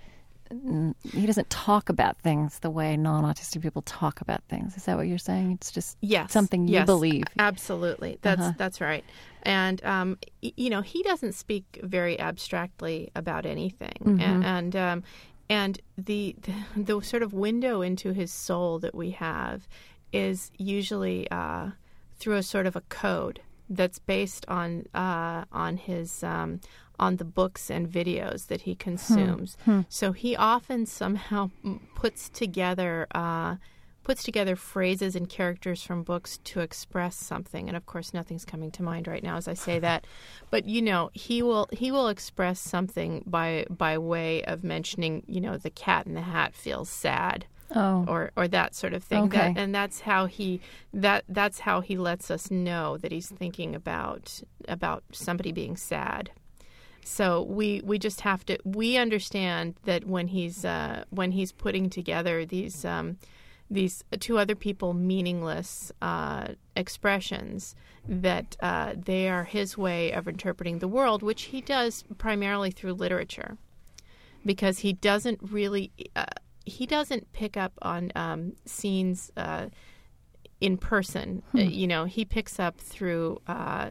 D: mm, he doesn't talk about things the way non-autistic people talk about things. Is that what you're saying? It's just
C: Yes,
D: something you
C: yes,
D: believe.
C: Absolutely, that's
D: Uh-huh.
C: that's right. And um, y- you know, he doesn't speak very abstractly about anything,
D: Mhm.
C: and and, um, and the, the the sort of window into his soul that we have is usually uh, through a sort of a code that's based on uh, on his um, on the books and videos that he consumes.
D: Hmm.
C: So he often somehow m- puts together uh, puts together phrases and characters from books to express something. And of course, nothing's coming to mind right now as I say that. But you know, he will he will express something by by way of mentioning, you know, the Cat in the Hat feels sad.
D: Oh.
C: Or, or that sort of thing.
D: Okay.
C: That, and that's how he that that's how he lets us know that he's thinking about about somebody being sad. So we, we just have to we understand that when he's uh, when he's putting together these um, these to other people meaningless uh, expressions, that uh, they are his way of interpreting the world, which he does primarily through literature, because he doesn't really. Uh, He doesn't pick up on um, scenes uh, in person.
D: Hmm.
C: Uh, you know, he picks up through uh,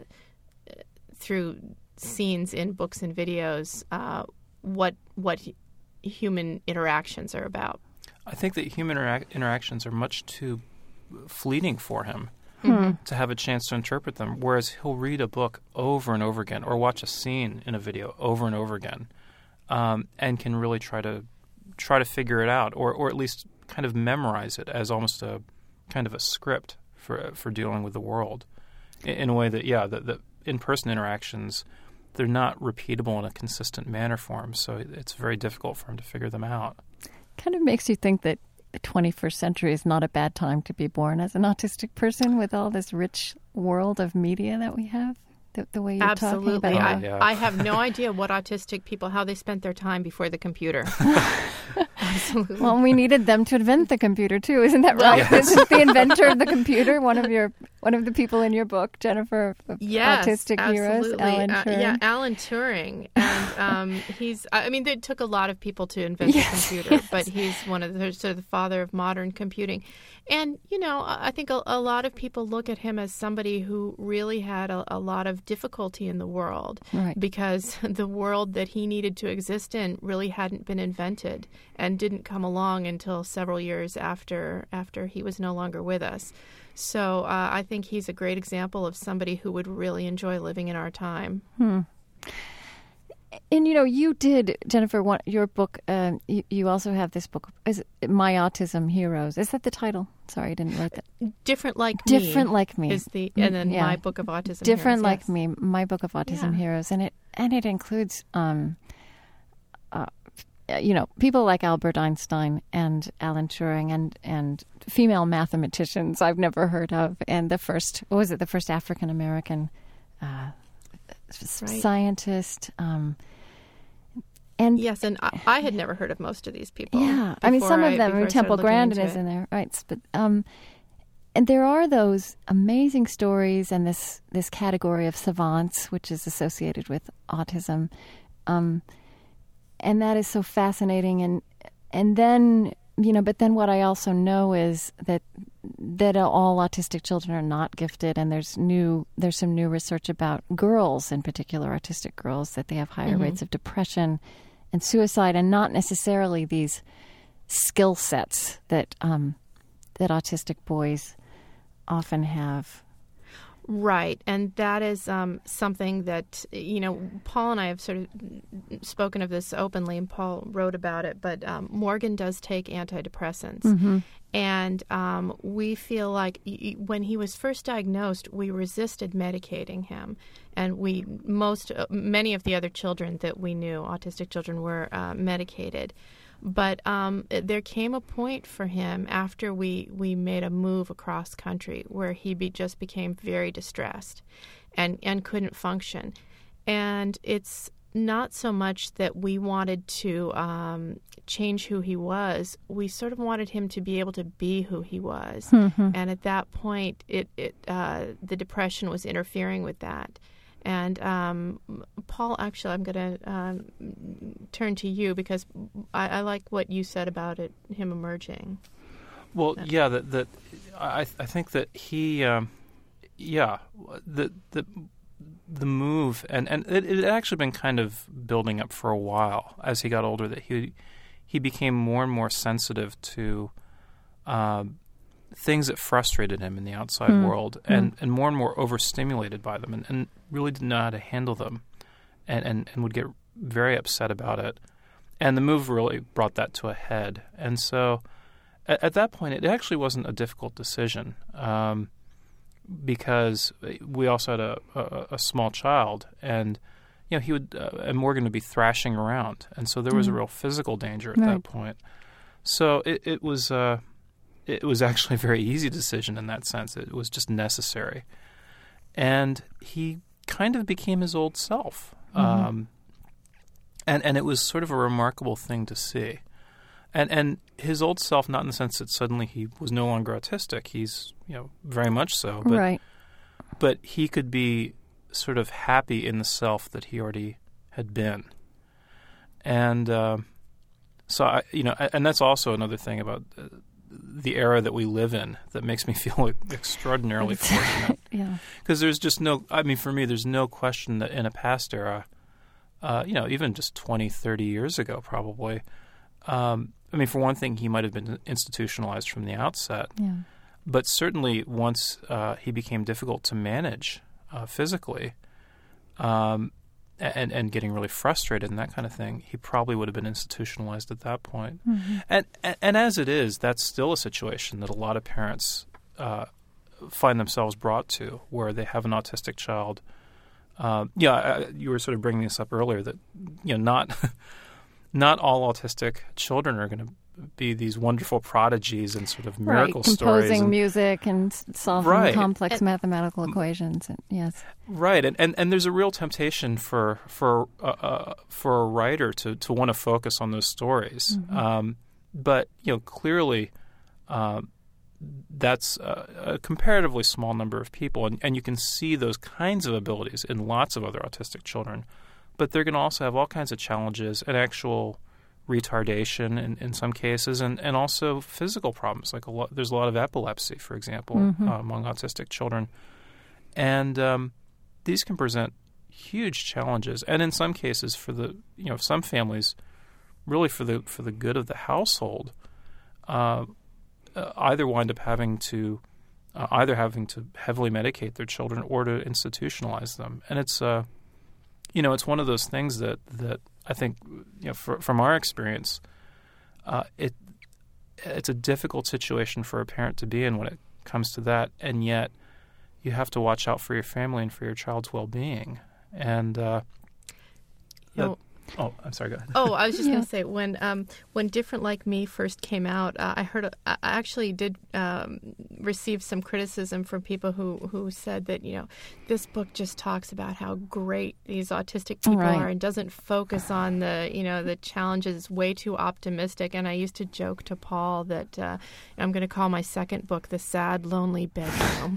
C: through scenes in books and videos uh, what what hu- human interactions are about.
B: I think that human interac- interactions are much too fleeting for him
D: Hmm.
B: to have a chance to interpret them, whereas he'll read a book over and over again or watch a scene in a video over and over again um, and can really try to try to figure it out, or, or at least kind of memorize it as almost a kind of a script for for dealing with the world in, in a way that, yeah, the, the in-person interactions, they're not repeatable in a consistent manner for him, so it's very difficult for him to figure them out.
D: Kind of makes you think that the twenty-first century is not a bad time to be born as an autistic person with all this rich world of media that we have. The, the way you're
C: Absolutely.
D: talking about
C: I,
D: it.
B: yeah.
C: I have no idea what autistic people, how they spent their time before the computer. Absolutely.
D: Well, we needed them to invent the computer too, isn't that right?
B: Yes.
D: Isn't the inventor of the computer one of your one of the people in your book, Jennifer? Of
C: Yes,
D: Autistic Heroes,
C: absolutely.
D: Alan
C: Uh,
D: Turing.
C: yeah, Alan Turing, and um, he's. I mean, it took a lot of people to invent
D: Yes,
C: the computer,
D: yes.
C: but he's one of the sort of the father of modern computing. And you know, I I think a, a lot of people look at him as somebody who really had a, a lot of difficulty in the world,
D: Right.
C: because the world that he needed to exist in really hadn't been invented and didn't come along until several years after after he was no longer with us. So uh, I think he's a great example of somebody who would really enjoy living in our time.
D: Hmm. And you know, you did, Jennifer. One, your book. Um, you, you also have this book. Is it My Autism Heroes? Is that the title? Sorry, I didn't write that.
C: Different Like Me.
D: Different Like Me.
C: Is the and then
D: Yeah.
C: My Book of Autism.
D: Different
C: Heroes,
D: Like
C: yes.
D: Me. My Book of Autism
C: Yeah.
D: Heroes, and it and it includes, um, uh, you know, people like Albert Einstein and Alan Turing and and female mathematicians I've never heard of, and the first what was it? The first African American uh, s-
C: Right.
D: scientist. Um, And
C: Yes, and I, I had never heard of most of these people.
D: yeah, I mean,
C: before
D: some of
C: I-
D: them. I
C: before
D: mean,
C: I started
D: Temple
C: looking
D: Grandin
C: into
D: is
C: it.
D: in there, right? But um, and there are those amazing stories, and this this category of savants, which is associated with autism, um, and that is so fascinating. And and then you know, but then what I also know is that that all autistic children are not gifted, and there's new there's some new research about girls, in particular autistic girls, that they have higher
C: Mm-hmm.
D: rates of depression and suicide, and not necessarily these skill sets that um, that autistic boys often have.
C: Right, and that is um, something that, you know, Paul and I have sort of spoken of this openly, and Paul wrote about it, but um, Morgan does take antidepressants.
D: Mm-hmm.
C: And um, we feel like y- y- when he was first diagnosed, we resisted medicating him. And we, most, uh, many of the other children that we knew, autistic children, were uh, medicated. But um, there came a point for him after we, we made a move across country where he be, just became very distressed and, and couldn't function. And it's not so much that we wanted to um, change who he was. We sort of wanted him to be able to be who he was.
D: Mm-hmm.
C: And at that point, it, it uh, the depression was interfering with that. And um, Paul, actually, I'm going to um, turn to you because I, I like what you said about it, him emerging.
B: Well, yeah, that that I I think that he, um, yeah, the the the move and and it, it had actually been kind of building up for a while as he got older, that he he became more and more sensitive to um, things that frustrated him in the outside
D: Mm.
B: world, and, and more and more overstimulated by them, and, and really didn't know how to handle them, and, and, and would get very upset about it. And the move really brought that to a head. And so at, at that point, it actually wasn't a difficult decision, um, because we also had a, a, a small child, and you know he would uh, and Morgan would be thrashing around, and so there was
D: Mm.
B: a real physical danger at
D: Right.
B: that point. So it, it was uh, it was actually a very easy decision in that sense. It was just necessary, and he kind of became his old self,
D: Mhm.
B: um, and and it was sort of a remarkable thing to see. And and his old self, not in the sense that suddenly he was no longer autistic. He's, you know, very much so. But,
D: Right.
B: But he could be sort of happy in the self that he already had been. And uh, so, I, you know, and that's also another thing about uh, the era that we live in that makes me feel extraordinarily fortunate.
D: Yeah.
B: Because there's just no, I mean, for me, there's no question that in a past era, uh, you know, even just twenty, thirty years ago probably, um, I mean, for one thing, he might have been institutionalized from the outset.
D: Yeah.
B: But certainly once uh, he became difficult to manage uh, physically, um, and, and getting really frustrated and that kind of thing, he probably would have been institutionalized at that point.
D: Mm-hmm.
B: And, and and as it is, that's still a situation that a lot of parents uh, find themselves brought to, where they have an autistic child. Uh, yeah, I, you were sort of bringing this up earlier that you know not not all autistic children are going to be these wonderful prodigies and sort of miracle
D: right.
B: stories.
D: Composing
B: and,
D: music and s- solving
B: Right.
D: complex
C: And-
D: mathematical equations. And, yes.
B: Right, and, and, and there's a real temptation for for uh, uh, for a writer to, to want to focus on those stories,
D: Mhm.
B: um, but you know clearly um, that's a, a comparatively small number of people, and, and you can see those kinds of abilities in lots of other autistic children, but they're going to also have all kinds of challenges and actual retardation in, in some cases, and, and also physical problems. Like a lot, there's a lot of epilepsy, for example,
D: Mhm.
B: uh, among autistic children, and um, these can present huge challenges, and in some cases, for the you know some families, really for the for the good of the household, uh, uh, either wind up having to uh, either having to heavily medicate their children or to institutionalize them, and it's uh, you know it's one of those things that that I think you know for, from our experience, uh, it it's a difficult situation for a parent to be in when it comes to that, and yet you have to watch out for your family and for your child's well-being. And uh, that-
C: Oh.
B: oh, I'm sorry. Go ahead.
C: Oh, I was just
D: Yeah.
C: going to say when um, when Different Like Me first came out, uh, I heard a, I actually did um, receive some criticism from people who, who said that you know this book just talks about how great these autistic people
D: Right.
C: are and doesn't focus on the you know the challenges. It's way too optimistic. And I used to joke to Paul that uh, I'm going to call my second book "The Sad Lonely Bedroom."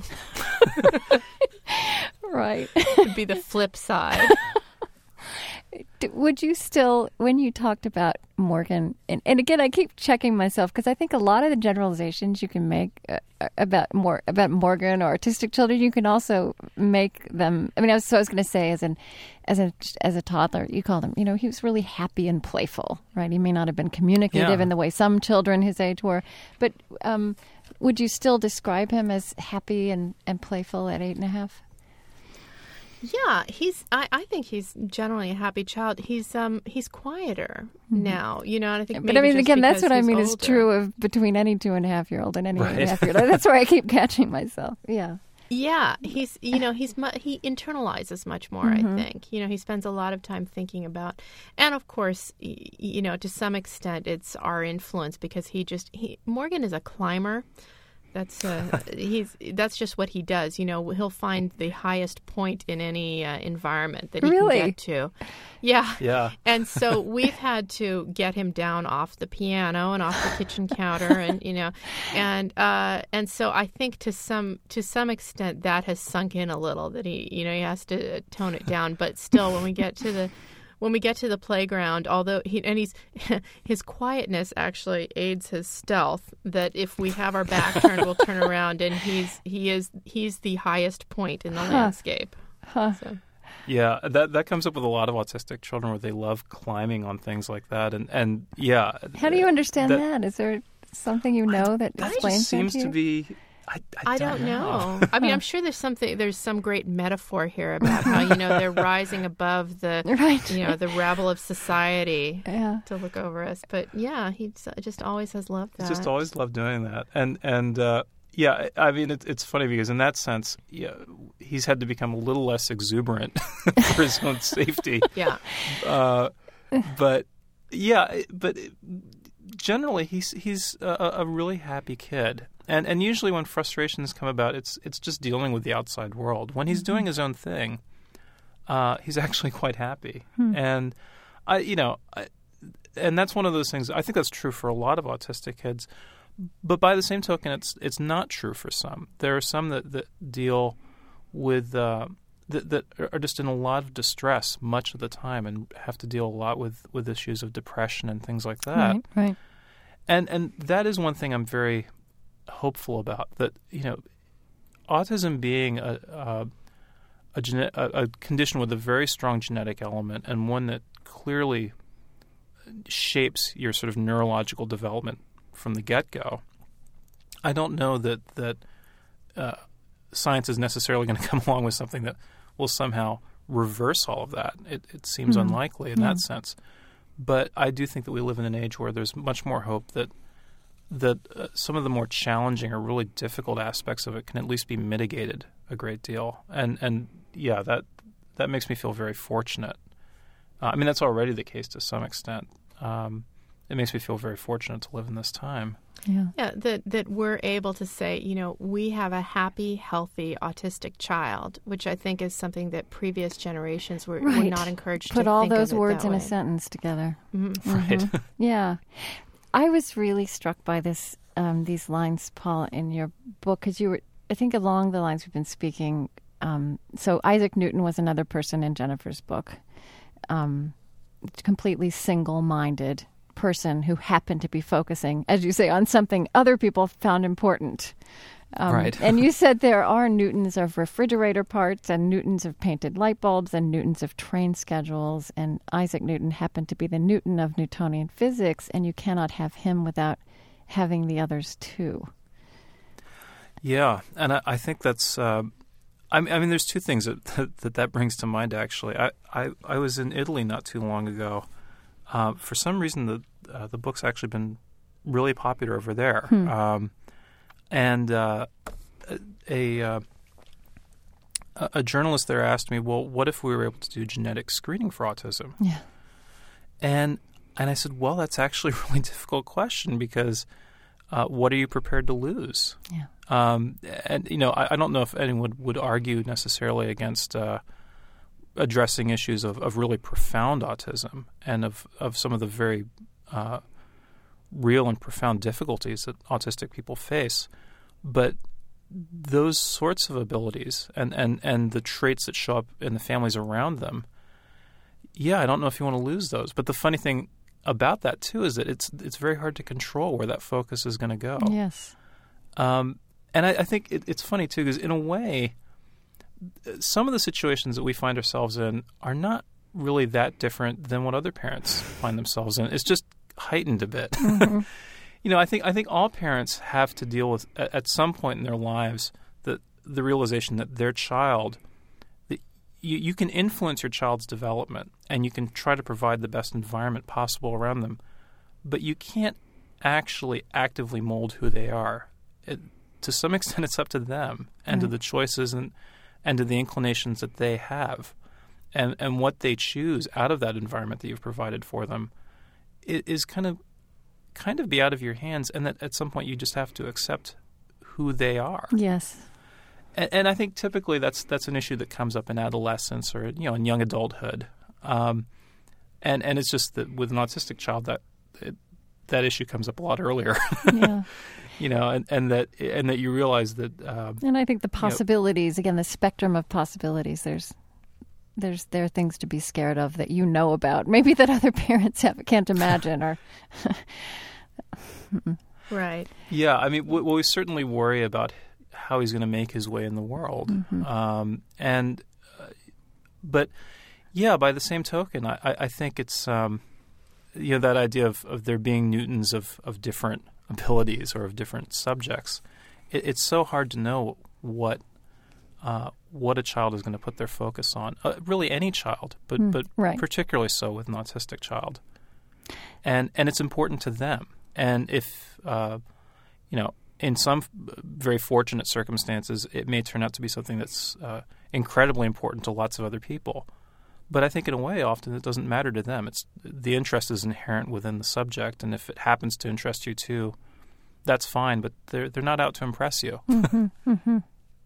D: Right.
C: It'd be the flip side.
D: D- Would you still, when you talked about Morgan, and, and again, I keep checking myself because I think a lot of the generalizations you can make uh, about more about Morgan or autistic children, you can also make them. I mean, I was, so I was going to say, as an as a as a toddler, you called him. You know, he was really happy and playful, right? He may not have been communicative
B: Yeah.
D: in the way some children his age were, but um, would you still describe him as happy and, and playful at eight and a half?
C: Yeah, he's. I, I think he's generally a happy child. He's um he's quieter now, you know. And I think,
D: But I
C: maybe
D: mean,
C: just
D: again, that's
C: because
D: what I
C: he's
D: mean is
C: older.
D: true of between any two and a half year old and any eight and a
B: Right.
D: half year old. That's where I keep catching myself. Yeah.
C: Yeah, he's you know he's mu- he internalizes much more.
D: Mhm.
C: I think you know he spends a lot of time thinking about, and of course, y- you know to some extent it's our influence because he just he Morgan is a climber. That's uh, he's that's just what he does. You know, he'll find the highest point in any uh, environment that he
D: Really?
C: can get to. Yeah.
B: Yeah.
C: And so we've had to get him down off the piano and off the kitchen counter, and you know, and uh, and so I think to some to some extent that has sunk in a little. That he you know he has to tone it down, but still when we get to the When we get to the playground, although he and he's his quietness actually aids his stealth. That if we have our back turned, we'll turn around, and he's he is he's the highest point in the landscape.
D: Huh.
C: So.
B: Yeah, that that comes up with a lot of autistic children where they love climbing on things like that, and and yeah.
D: How do you understand that?
B: that?
D: Is there something you know that
B: That
D: explains
B: just seems
D: that to,
B: to
D: you?
B: be. I, I,
C: I don't know. I mean, I'm sure there's something. There's some great metaphor here about how you know they're rising above the
D: Right.
C: you know the rabble of society
D: Yeah.
C: to look over us. But yeah, he just always has loved that.
B: He's just always loved doing that, and and uh, yeah, I mean it, it's funny because in that sense, yeah, he's had to become a little less exuberant for his own safety.
C: Yeah.
B: Uh, but yeah, but generally he's he's a, a really happy kid. And and usually when frustrations come about, it's it's just dealing with the outside world. When he's
D: Mm-hmm.
B: doing his own thing, uh, he's actually quite happy.
D: Hmm.
B: And I, you know, I, and that's one of those things. I think that's true for a lot of autistic kids. But by the same token, it's it's not true for some. There are some that, that deal with uh, that that are just in a lot of distress much of the time and have to deal a lot with, with issues of depression and things like that.
D: Right. Right.
B: And and that is one thing I'm very hopeful about, that you know autism being a a, a, gene- a a condition with a very strong genetic element and one that clearly shapes your sort of neurological development from the get-go. I don't know that that uh, science is necessarily going to come along with something that will somehow reverse all of that. It, it seems
D: Mm-hmm.
B: unlikely in
D: Yeah.
B: that sense. But I do think that we live in an age where there's much more hope that that uh, some of the more challenging or really difficult aspects of it can at least be mitigated a great deal. And and yeah, that that makes me feel very fortunate. Uh, I mean, that's already the case to some extent. Um, it makes me feel very fortunate to live in this time.
D: Yeah.
C: Yeah, that that we're able to say, you know, we have a happy, healthy, autistic child, which I think is something that previous generations were, were
D: Right.
C: not encouraged
D: Put
C: to
D: all
C: think of
D: those
C: it
D: words
C: that
D: in a
C: way.
D: sentence together.
C: Mhm.
B: Right.
D: Mhm. Yeah. I was really struck by this, um, these lines, Paul, in your book, because you were, I think, along the lines we've been speaking. Um, so Isaac Newton was another person in Jennifer's book, um, completely single-minded person who happened to be focusing, as you say, on something other people found important. Um,
B: Right.
D: And you said there are Newtons of refrigerator parts and Newtons of painted light bulbs and Newtons of train schedules. And Isaac Newton happened to be the Newton of Newtonian physics, and you cannot have him without having the others too.
B: Yeah, and I, I think that's. Uh, I, mean, I mean, there's two things that, that that, that brings to mind. Actually, I, I, I was in Italy not too long ago. Uh, for some reason, the uh, the book's actually been really popular over there.
D: Hmm.
B: Um, and uh, a uh, a a journalist there asked me, "Well, what if we were able to do genetic screening for autism?"
D: Yeah.
B: And and I said, "Well, that's actually a really difficult question because uh, what are you prepared to lose?"
D: Yeah.
B: Um, and, you know, I, I don't know if anyone would argue necessarily against uh, addressing issues of, of really profound autism and of, of some of the very uh, real and profound difficulties that autistic people face. But those sorts of abilities and, and, and the traits that show up in the families around them, yeah, I don't know if you want to lose those. But the funny thing about that, too, is that it's it's very hard to control where that focus is going to go.
D: Yes.
B: Um, and I, I think it, it's funny, too, because in a way, some of the situations that we find ourselves in are not really that different than what other parents find themselves in. It's just heightened a bit.
D: Mm-hmm.
B: You know, I think I think all parents have to deal with, at, at some point in their lives, the, the realization that their child, that you, you can influence your child's development and you can try to provide the best environment possible around them, but you can't actually actively mold who they are. It, to some extent, it's up to them and to
D: Right.
B: the choices and and to the inclinations that they have, and and what they choose out of that environment that you've provided for them, it is kind of kind of be out of your hands, and that at some point you just have to accept who they are.
D: Yes.
B: And, and I think typically that's that's an issue that comes up in adolescence or you know in young adulthood, um, and and it's just that with an autistic child that it, that issue comes up a lot earlier.
D: Yeah.
B: You know, and, and that and that you realize that. Um,
D: and I think the possibilities, you know, again, the spectrum of possibilities. There's, there's, there are things to be scared of that you know about, maybe that other parents have, can't imagine, or.
C: Right.
B: Yeah, I mean, we, well, we certainly worry about how he's going to make his way in the world,
D: Mm-hmm.
B: um, and uh, but yeah, by the same token, I, I think it's um, you know that idea of, of there being Newtons of, of different abilities or of different subjects. It, it's so hard to know what uh, what a child is going to put their focus on. Uh, really, any child, but
D: Mm,
B: but
D: right.
B: particularly so with an autistic child, and and it's important to them. And if uh, you know, in some f- very fortunate circumstances, it may turn out to be something that's uh, incredibly important to lots of other people. But I think in a way, often it doesn't matter to them. It's the interest is inherent within the subject, and if it happens to interest you too, that's fine. But they're they're not out to impress you.
D: Mm-hmm, mm-hmm.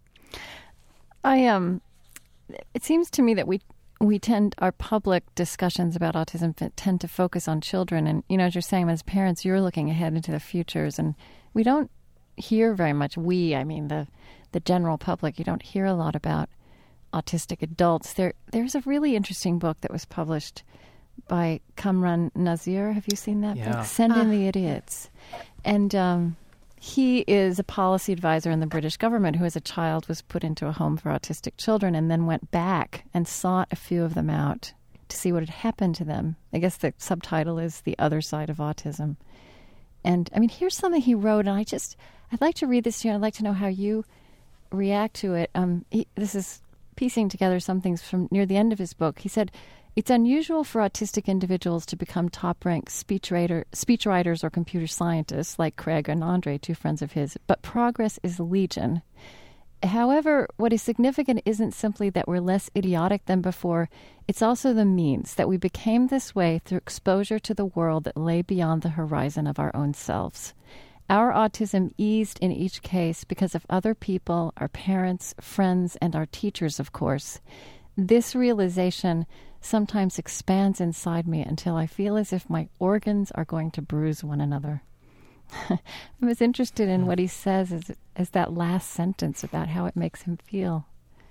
D: I um, it seems to me that we we tend our public discussions about autism f- tend to focus on children, and you know, as you're saying, as parents, you're looking ahead into the futures, and we don't hear very much. We, I mean, the the general public, you don't hear a lot about autistic adults. There, there's a really interesting book that was published by Kamran Nazir. Have you seen that
B: Yeah.
D: book? Send in
C: Ah.
D: the Idiots. And um, he is a policy advisor in the British government who, as a child, was put into a home for autistic children and then went back and sought a few of them out to see what had happened to them. I guess the subtitle is The Other Side of Autism. And, I mean, here's something he wrote, and I just, I'd like to read this to you, and I'd like to know how you react to it. Um, he, this is piecing together some things from near the end of his book. He said, it's unusual for autistic individuals to become top-ranked speech writer, speech writers or computer scientists like Craig and Andre, two friends of his, but progress is legion. However, what is significant isn't simply that we're less idiotic than before, it's also the means that we became this way through exposure to the world that lay beyond the horizon of our own selves. Our autism eased in each case because of other people, our parents, friends, and our teachers, of course. This realization sometimes expands inside me until I feel as if my organs are going to bruise one another. I was interested in what he says as, as that last sentence about how it makes him feel.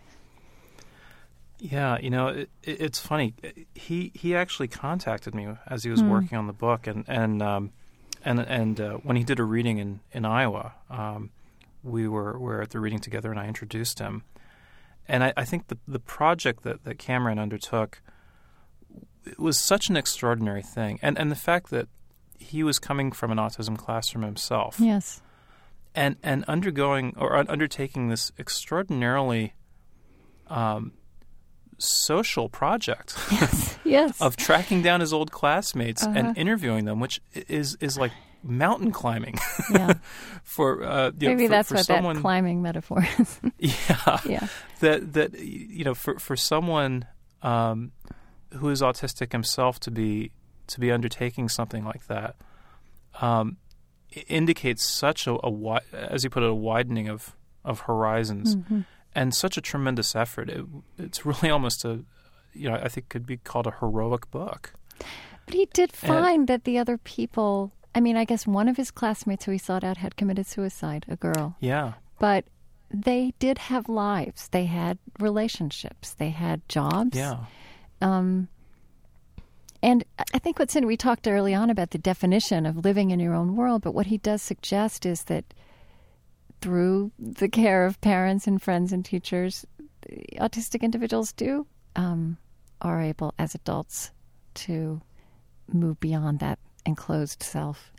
B: Yeah, you know, it, it, it's funny. He he actually contacted me as he was
D: Hmm.
B: working on the book, and and um, and and uh, when he did a reading in in Iowa, um, we were were at the reading together, and I introduced him. And I, I think the the project that, that Cameron undertook it was such an extraordinary thing, and and the fact that he was coming from an autism classroom himself,
D: Yes.
B: and and undergoing or un- undertaking this extraordinarily um, social project
D: Yes.
B: of tracking down his old classmates
D: Uh-huh.
B: and interviewing them, which is is like mountain climbing.
D: Yeah.
B: for uh, you know,
D: Maybe
B: for,
D: that's
B: for
D: what
B: someone,
D: that climbing metaphor is.
B: yeah,
D: Yeah.
B: that that you know for for someone um, who is autistic himself to be to be undertaking something like that um, it indicates such a, a wi- as you put it, a widening of of horizons
D: Mhm.
B: and such a tremendous effort. It, it's really almost a you know I think could be called a heroic book.
D: But he did
B: And-
D: find that the other people, I mean, I guess one of his classmates who he sought out had committed suicide, a girl.
B: Yeah,
D: But they did have lives. They had relationships. They had jobs.
B: yeah.
D: Um, and I think what's in, we talked early on about the definition of living in your own world, but what he does suggest is that through the care of parents and friends and teachers, autistic individuals do um, are able as adults to move beyond that enclosed self.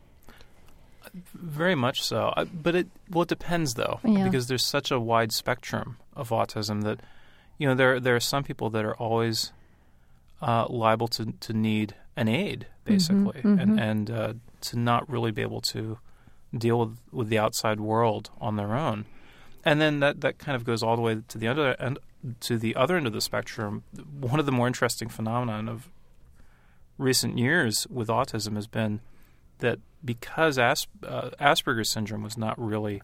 B: Very much so. I, but it well, it depends though,
D: Yeah.
B: because there's such a wide spectrum of autism that you know there there are some people that are always uh, liable to, to need an aid, basically,
D: mhm.
B: and and uh, to not really be able to deal with, with the outside world on their own. And then that, that kind of goes all the way to the other end, to the other end of the spectrum. One of the more interesting phenomenon of recent years with autism has been that because As, uh, Asperger's syndrome was not really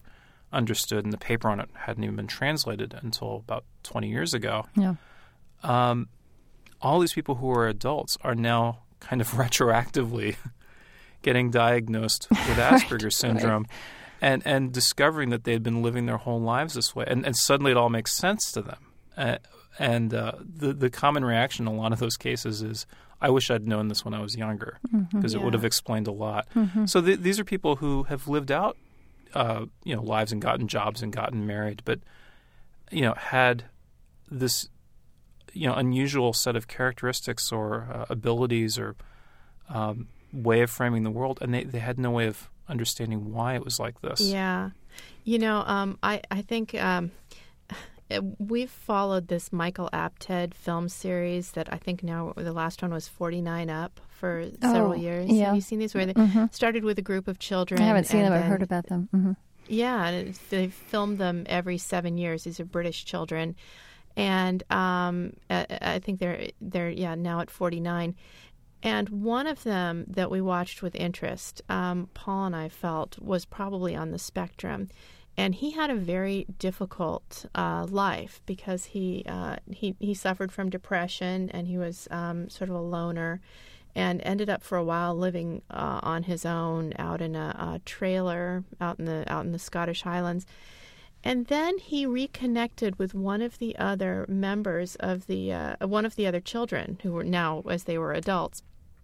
B: understood, and the paper on it hadn't even been translated until about twenty years ago.
D: Yeah.
B: Um, all these people who are adults are now kind of retroactively getting diagnosed with Asperger's
D: right,
B: syndrome.
D: Right.
B: And and discovering that they'd been living their whole lives this way, and, and suddenly it all makes sense to them. Uh, and uh, the the common reaction in a lot of those cases is, "I wish I'd known this when I was younger, because
C: Mm-hmm.
B: it
C: Yeah.
B: would have explained a lot."
D: Mm-hmm.
B: So th- these are people who have lived out, uh, you know, lives and gotten jobs and gotten married, but you know, had this, you know, unusual set of characteristics or uh, abilities or um, way of framing the world, and they, they had no way of understanding why it was like this.
C: Yeah. You know, um, I, I think um, we've followed this Michael Apted film series that I think now the last one was forty-nine Up for several
D: Oh,
C: years.
D: yeah.
C: Have you seen these? Where they
D: Mm-hmm.
C: started with a group of children.
D: I haven't seen
C: and
D: them. I've
C: then-
D: heard about them. Mm-hmm.
C: Yeah, and it, they filmed them every seven years. These are British children, and um, I, I think they're they're yeah now at forty-nine. And one of them that we watched with interest, um, Paul and I felt was probably on the spectrum, and he had a very difficult uh, life because he uh, he he suffered from depression, and he was um, sort of a loner, and ended up for a while living uh, on his own out in a, a trailer out in the out in the Scottish Highlands. And then he reconnected with one of the other members of the uh, one of the other children who were now, as they were adults,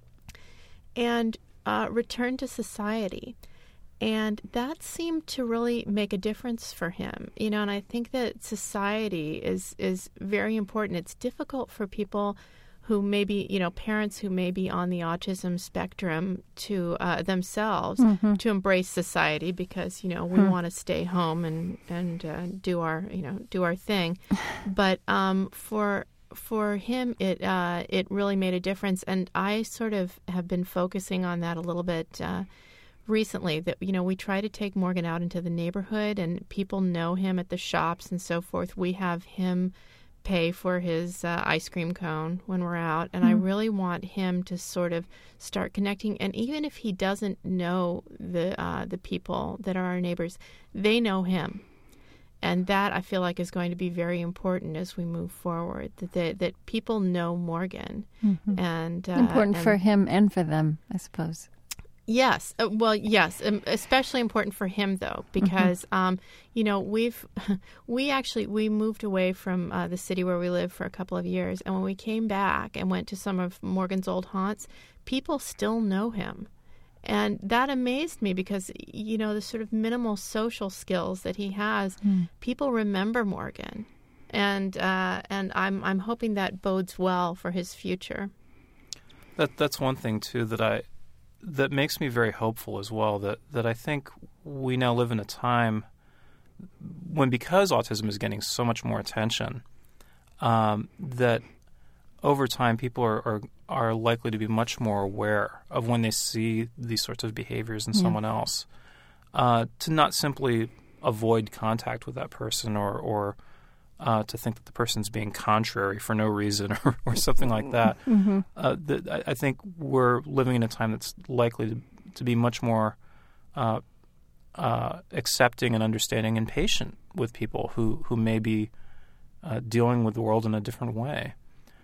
C: and uh, returned to society. And that seemed to really make a difference for him, you know. And I think that society is is very important. It's difficult for people who may be, you know, parents who may be on the autism spectrum to uh, themselves
D: Mm-hmm.
C: to embrace society because, you know, we
D: Hmm.
C: want to stay home and and uh, do our, you know, do our thing. But um, for for him, it uh, it really made a difference, and I sort of have been focusing on that a little bit uh, recently. That, you know, we try to take Morgan out into the neighborhood, and people know him at the shops and so forth. We have him pay for his uh, ice cream cone when we're out, and I really want him to sort of start connecting. And even if he doesn't know the uh, the people that are our neighbors, they know him, and that I feel like is going to be very important as we move forward. That they, that people know Morgan,
D: Mm-hmm.
C: and uh,
D: Important
C: and-
D: for him and for them, I suppose.
C: Yes. Uh, well, yes. Um, especially important for him, though, because, um, you know, we've, we actually, we moved away from uh, the city where we lived for a couple of years. And when we came back and went to some of Morgan's old haunts, people still know him. And that amazed me because, you know, the sort of minimal social skills that he has,
D: Mm.
C: people remember Morgan. And uh, and I'm I'm hoping that bodes well for his future.
B: That that's one thing too that I that makes me very hopeful as well. That that I think we now live in a time when, because autism is getting so much more attention, um, that over time people are, are are likely to be much more aware of when they see these sorts of behaviors in
D: Yeah.
B: someone else, uh, to not simply avoid contact with that person or or uh, to think that the person's being contrary for no reason or, or something like that.
D: Mm-hmm.
B: Uh, the, I, I think we're living in a time that's likely to, to be much more uh, uh, accepting and understanding and patient with people who, who may be uh, dealing with the world in a different way.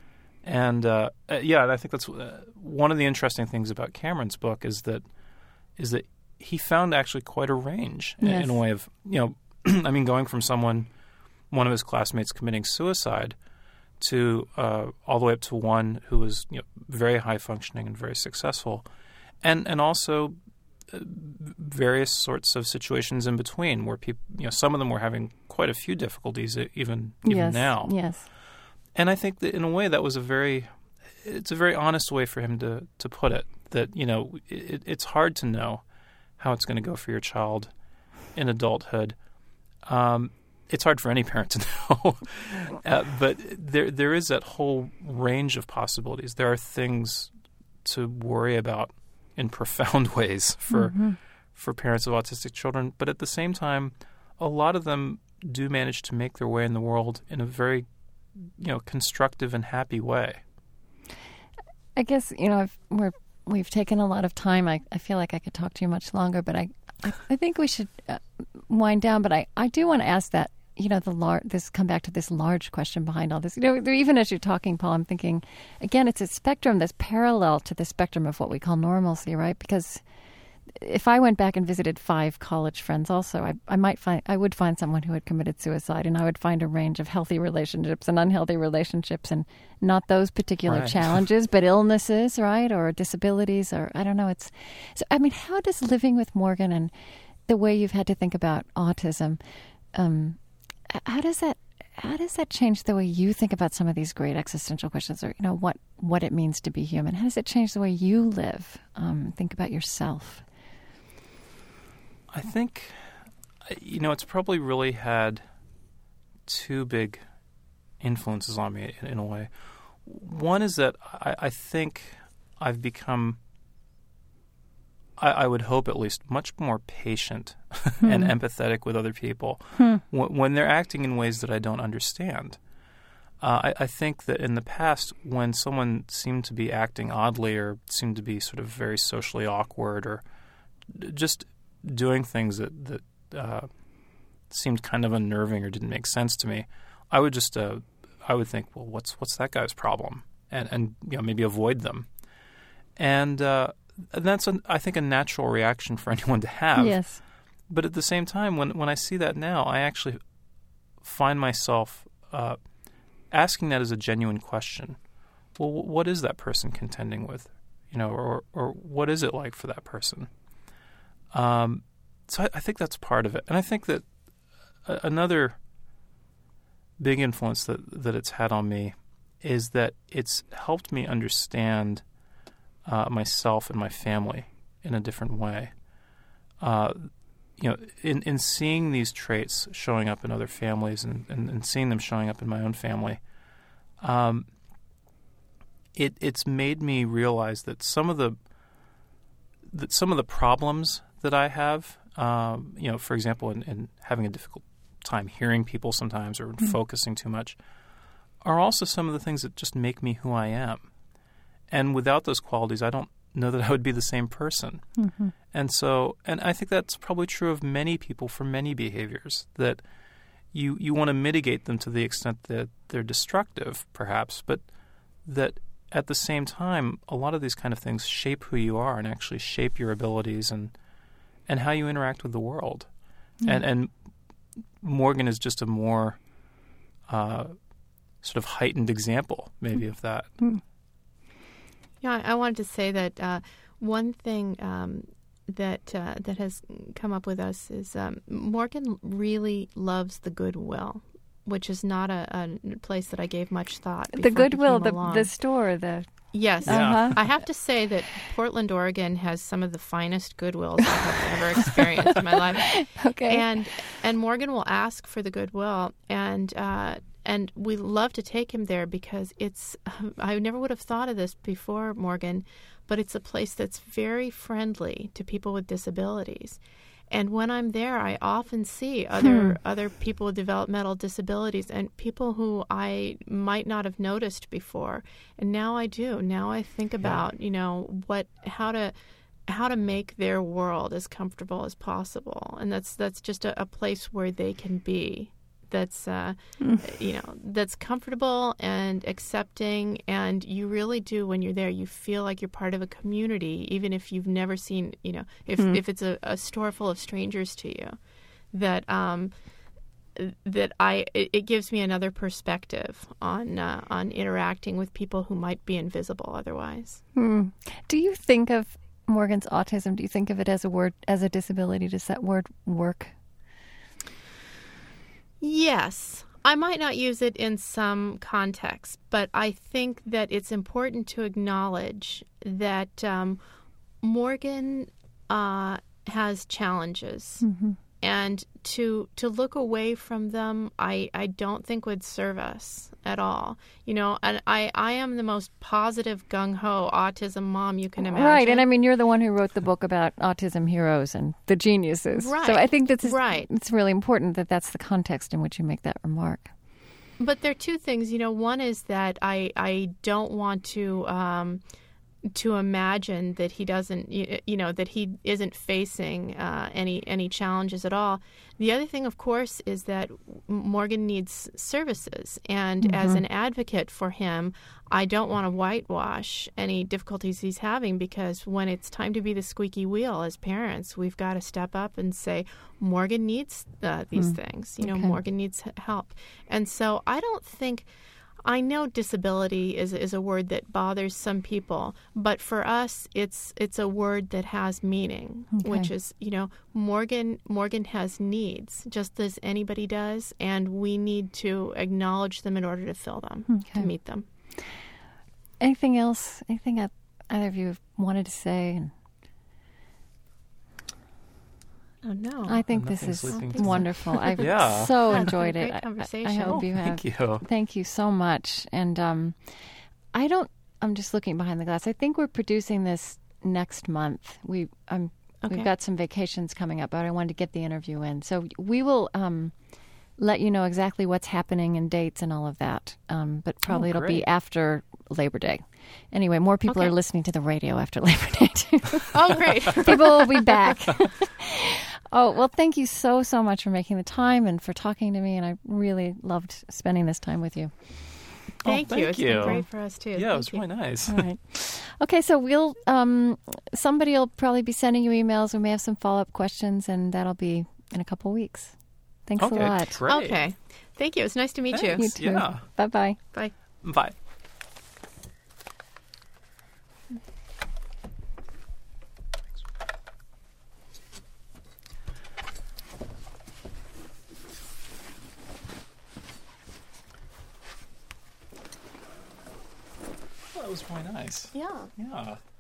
B: And uh, uh, yeah, and I think that's uh, one of the interesting things about Cameron's book is that is that he found actually quite a range in,
D: Yes.
B: in a way of, you know, I mean, going from someone, one of his classmates committing suicide to uh, all the way up to one who was, you know, very high functioning and very successful, and and also uh, various sorts of situations in between where people, you know, some of them were having quite a few difficulties e- even even
D: Yes.
B: now.
D: Yes.
B: And I think that in a way that was a very, it's a very honest way for him to to put it. That, you know, it, it's hard to know how it's going to go for your child in adulthood. Um, it's hard for any parent to know, uh, but there there is that whole range of possibilities. There are things to worry about in profound ways for
D: Mhm.
B: for parents of autistic children, but at the same time, a lot of them do manage to make their way in the world in a very, you know, constructive and happy way.
D: I guess, you know, I've, we're, we've taken a lot of time. I, I feel like I could talk to you much longer, but I, I, I think we should uh, wind down, but I, I do want to ask that, you know, the lar- this come back to this large question behind all this. You know, even as you're talking, Paul, I'm thinking, again, it's a spectrum that's parallel to the spectrum of what we call normalcy, right? Because if I went back and visited five college friends also, I, I might find, I would find someone who had committed suicide, and I would find a range of healthy relationships and unhealthy relationships, and not those particular
B: Right.
D: challenges, but illnesses, right? Or disabilities, or I don't know. It's, so, I mean, how does living with Morgan and the way you've had to think about autism, um, how does that, how does that change the way you think about some of these great existential questions, or, you know, what, what it means to be human? How does it change the way you live, um, think about yourself?
B: I think, you know, it's probably really had two big influences on me in, in a way. One is that I, I think I've become, I, I would hope at least, much more patient
D: Hmm.
B: and empathetic with other people
D: Hmm.
B: when, when they're acting in ways that I don't understand. Uh, I, I think that in the past, when someone seemed to be acting oddly or seemed to be sort of very socially awkward or just doing things that, that uh, seemed kind of unnerving or didn't make sense to me, I would just uh, I would think, well, what's what's that guy's problem, and and you know maybe avoid them, and, uh, and that's an, I think a natural reaction for anyone to have.
D: Yes.
B: But at the same time, when when I see that now, I actually find myself uh, asking that as a genuine question. Well, what is that person contending with, you know, or or what is it like for that person? Um, so I, I think that's part of it, and I think that a, another big influence that that it's had on me is that it's helped me understand uh, myself and my family in a different way. Uh, you know, in in seeing these traits showing up in other families and, and, and seeing them showing up in my own family, um, it it's made me realize that some of the that some of the problems that I have, um, you know, for example, in, in having a difficult time hearing people sometimes or mm-hmm. focusing too much, are also some of the things that just make me who I am. And without those qualities, I don't know that I would be the same person. Mm-hmm. And so, and I think that's probably true of many people for many behaviors, that you, you want to mitigate them to the extent that they're destructive, perhaps, but that at the same time, a lot of these kind of things shape who you are and actually shape your abilities and and how you interact with the world. Mm. And and Morgan is just a more uh, sort of heightened example, maybe, mm. of that.
D: Mm.
C: Yeah, I wanted to say that uh, one thing um, that uh, that has come up with us is um, Morgan really loves the Goodwill, which is not a, a place that I gave much thought.
D: The Goodwill, the the store, the
C: yes.
B: Yeah.
D: Uh-huh.
C: I have to say that Portland, Oregon, has some of the finest Goodwills I have ever experienced in my life.
D: Okay,
C: and and Morgan will ask for the Goodwill, and uh, and we love to take him there because it's. I never would have thought of this before, Morgan, but it's a place that's very friendly to people with disabilities. And when I'm there, I often see other hmm. other people with developmental disabilities and people who I might not have noticed before. And now I do. Now I think about, yeah. you know, what how to how to make their world as comfortable as possible. And that's that's just a, a place where they can be. That's uh, mm. you know that's comfortable and accepting, and you really do when you're there. You feel like you're part of a community, even if you've never seen you know if mm. if it's a, a store full of strangers to you. That um, that I it, it gives me another perspective on uh, on interacting with people who might be invisible otherwise.
D: Mm. Do you think of Morgan's autism? Do you think of it as a word as a disability? Does that word work?
C: Yes. I might not use it in some contexts, but I think that it's important to acknowledge that um, Morgan uh, has challenges. Mm-hmm. And to to look away from them, I, I don't think would serve us at all. You know, and I, I am the most positive, gung-ho autism mom you can imagine.
D: Right, and I mean, you're the one who wrote the book about autism heroes and the geniuses.
C: Right.
D: So I think that's
C: right.
D: it's really important that that's the context in which you make that remark.
C: But there are two things. You know, one is that I, I don't want to... Um, to imagine that he doesn't, you, you know, that he isn't facing uh, any any challenges at all. The other thing, of course, is that Morgan needs services, and mm-hmm. as an advocate for him, I don't want to whitewash any difficulties he's having, because when it's time to be the squeaky wheel as parents, we've got to step up and say, Morgan needs uh, these mm. things. You know,
D: okay.
C: Morgan needs help. And so I don't think, I know disability is is a word that bothers some people, but for us, it's it's a word that has meaning,
D: okay.
C: which is, you know, Morgan Morgan has needs, just as anybody does, and we need to acknowledge them in order to fill them,
D: okay.
C: to meet them.
D: Anything else? Anything that either of you have wanted to say?
C: Oh, no.
D: I think
B: Nothing
D: this is
B: sleeping
D: wonderful. I've
B: Yeah.
D: so
C: Yeah,
D: enjoyed
C: great
D: it. I-
C: conversation.
D: I, I hope
B: Oh,
D: you have.
B: thank you.
D: Thank you so much. And um, I don't. I'm just looking behind the glass. I think we're producing this next month. We um,
C: Okay.
D: we've got some vacations coming up, but I wanted to get the interview in. So we will um, let you know exactly what's happening and dates and all of that. Um, but probably
B: Oh,
D: it'll be
B: great.
D: after Labor Day. Anyway, more people
C: Okay.
D: are listening to the radio after Labor Day too.
C: Oh, great.
D: People will be back. Oh, well, thank you so, so much for making the time and for talking to me. And I really loved spending this time with you.
C: Thank
B: Oh,
C: you.
B: thank
C: It's
B: you.
C: been great for us, too.
B: Yeah,
C: Thank
B: it was
C: you.
B: really nice.
D: All right. Okay, so we'll, um, somebody will probably be sending you emails. We may have some follow-up questions, and that'll be in a couple weeks. Thanks
B: Okay,
D: a lot.
B: great.
C: Okay. Thank you. It was nice to meet
B: Thanks.
D: You too.
B: Yeah.
D: Bye-bye.
C: Bye.
B: Bye. That was really nice.
C: Yeah.
B: Yeah.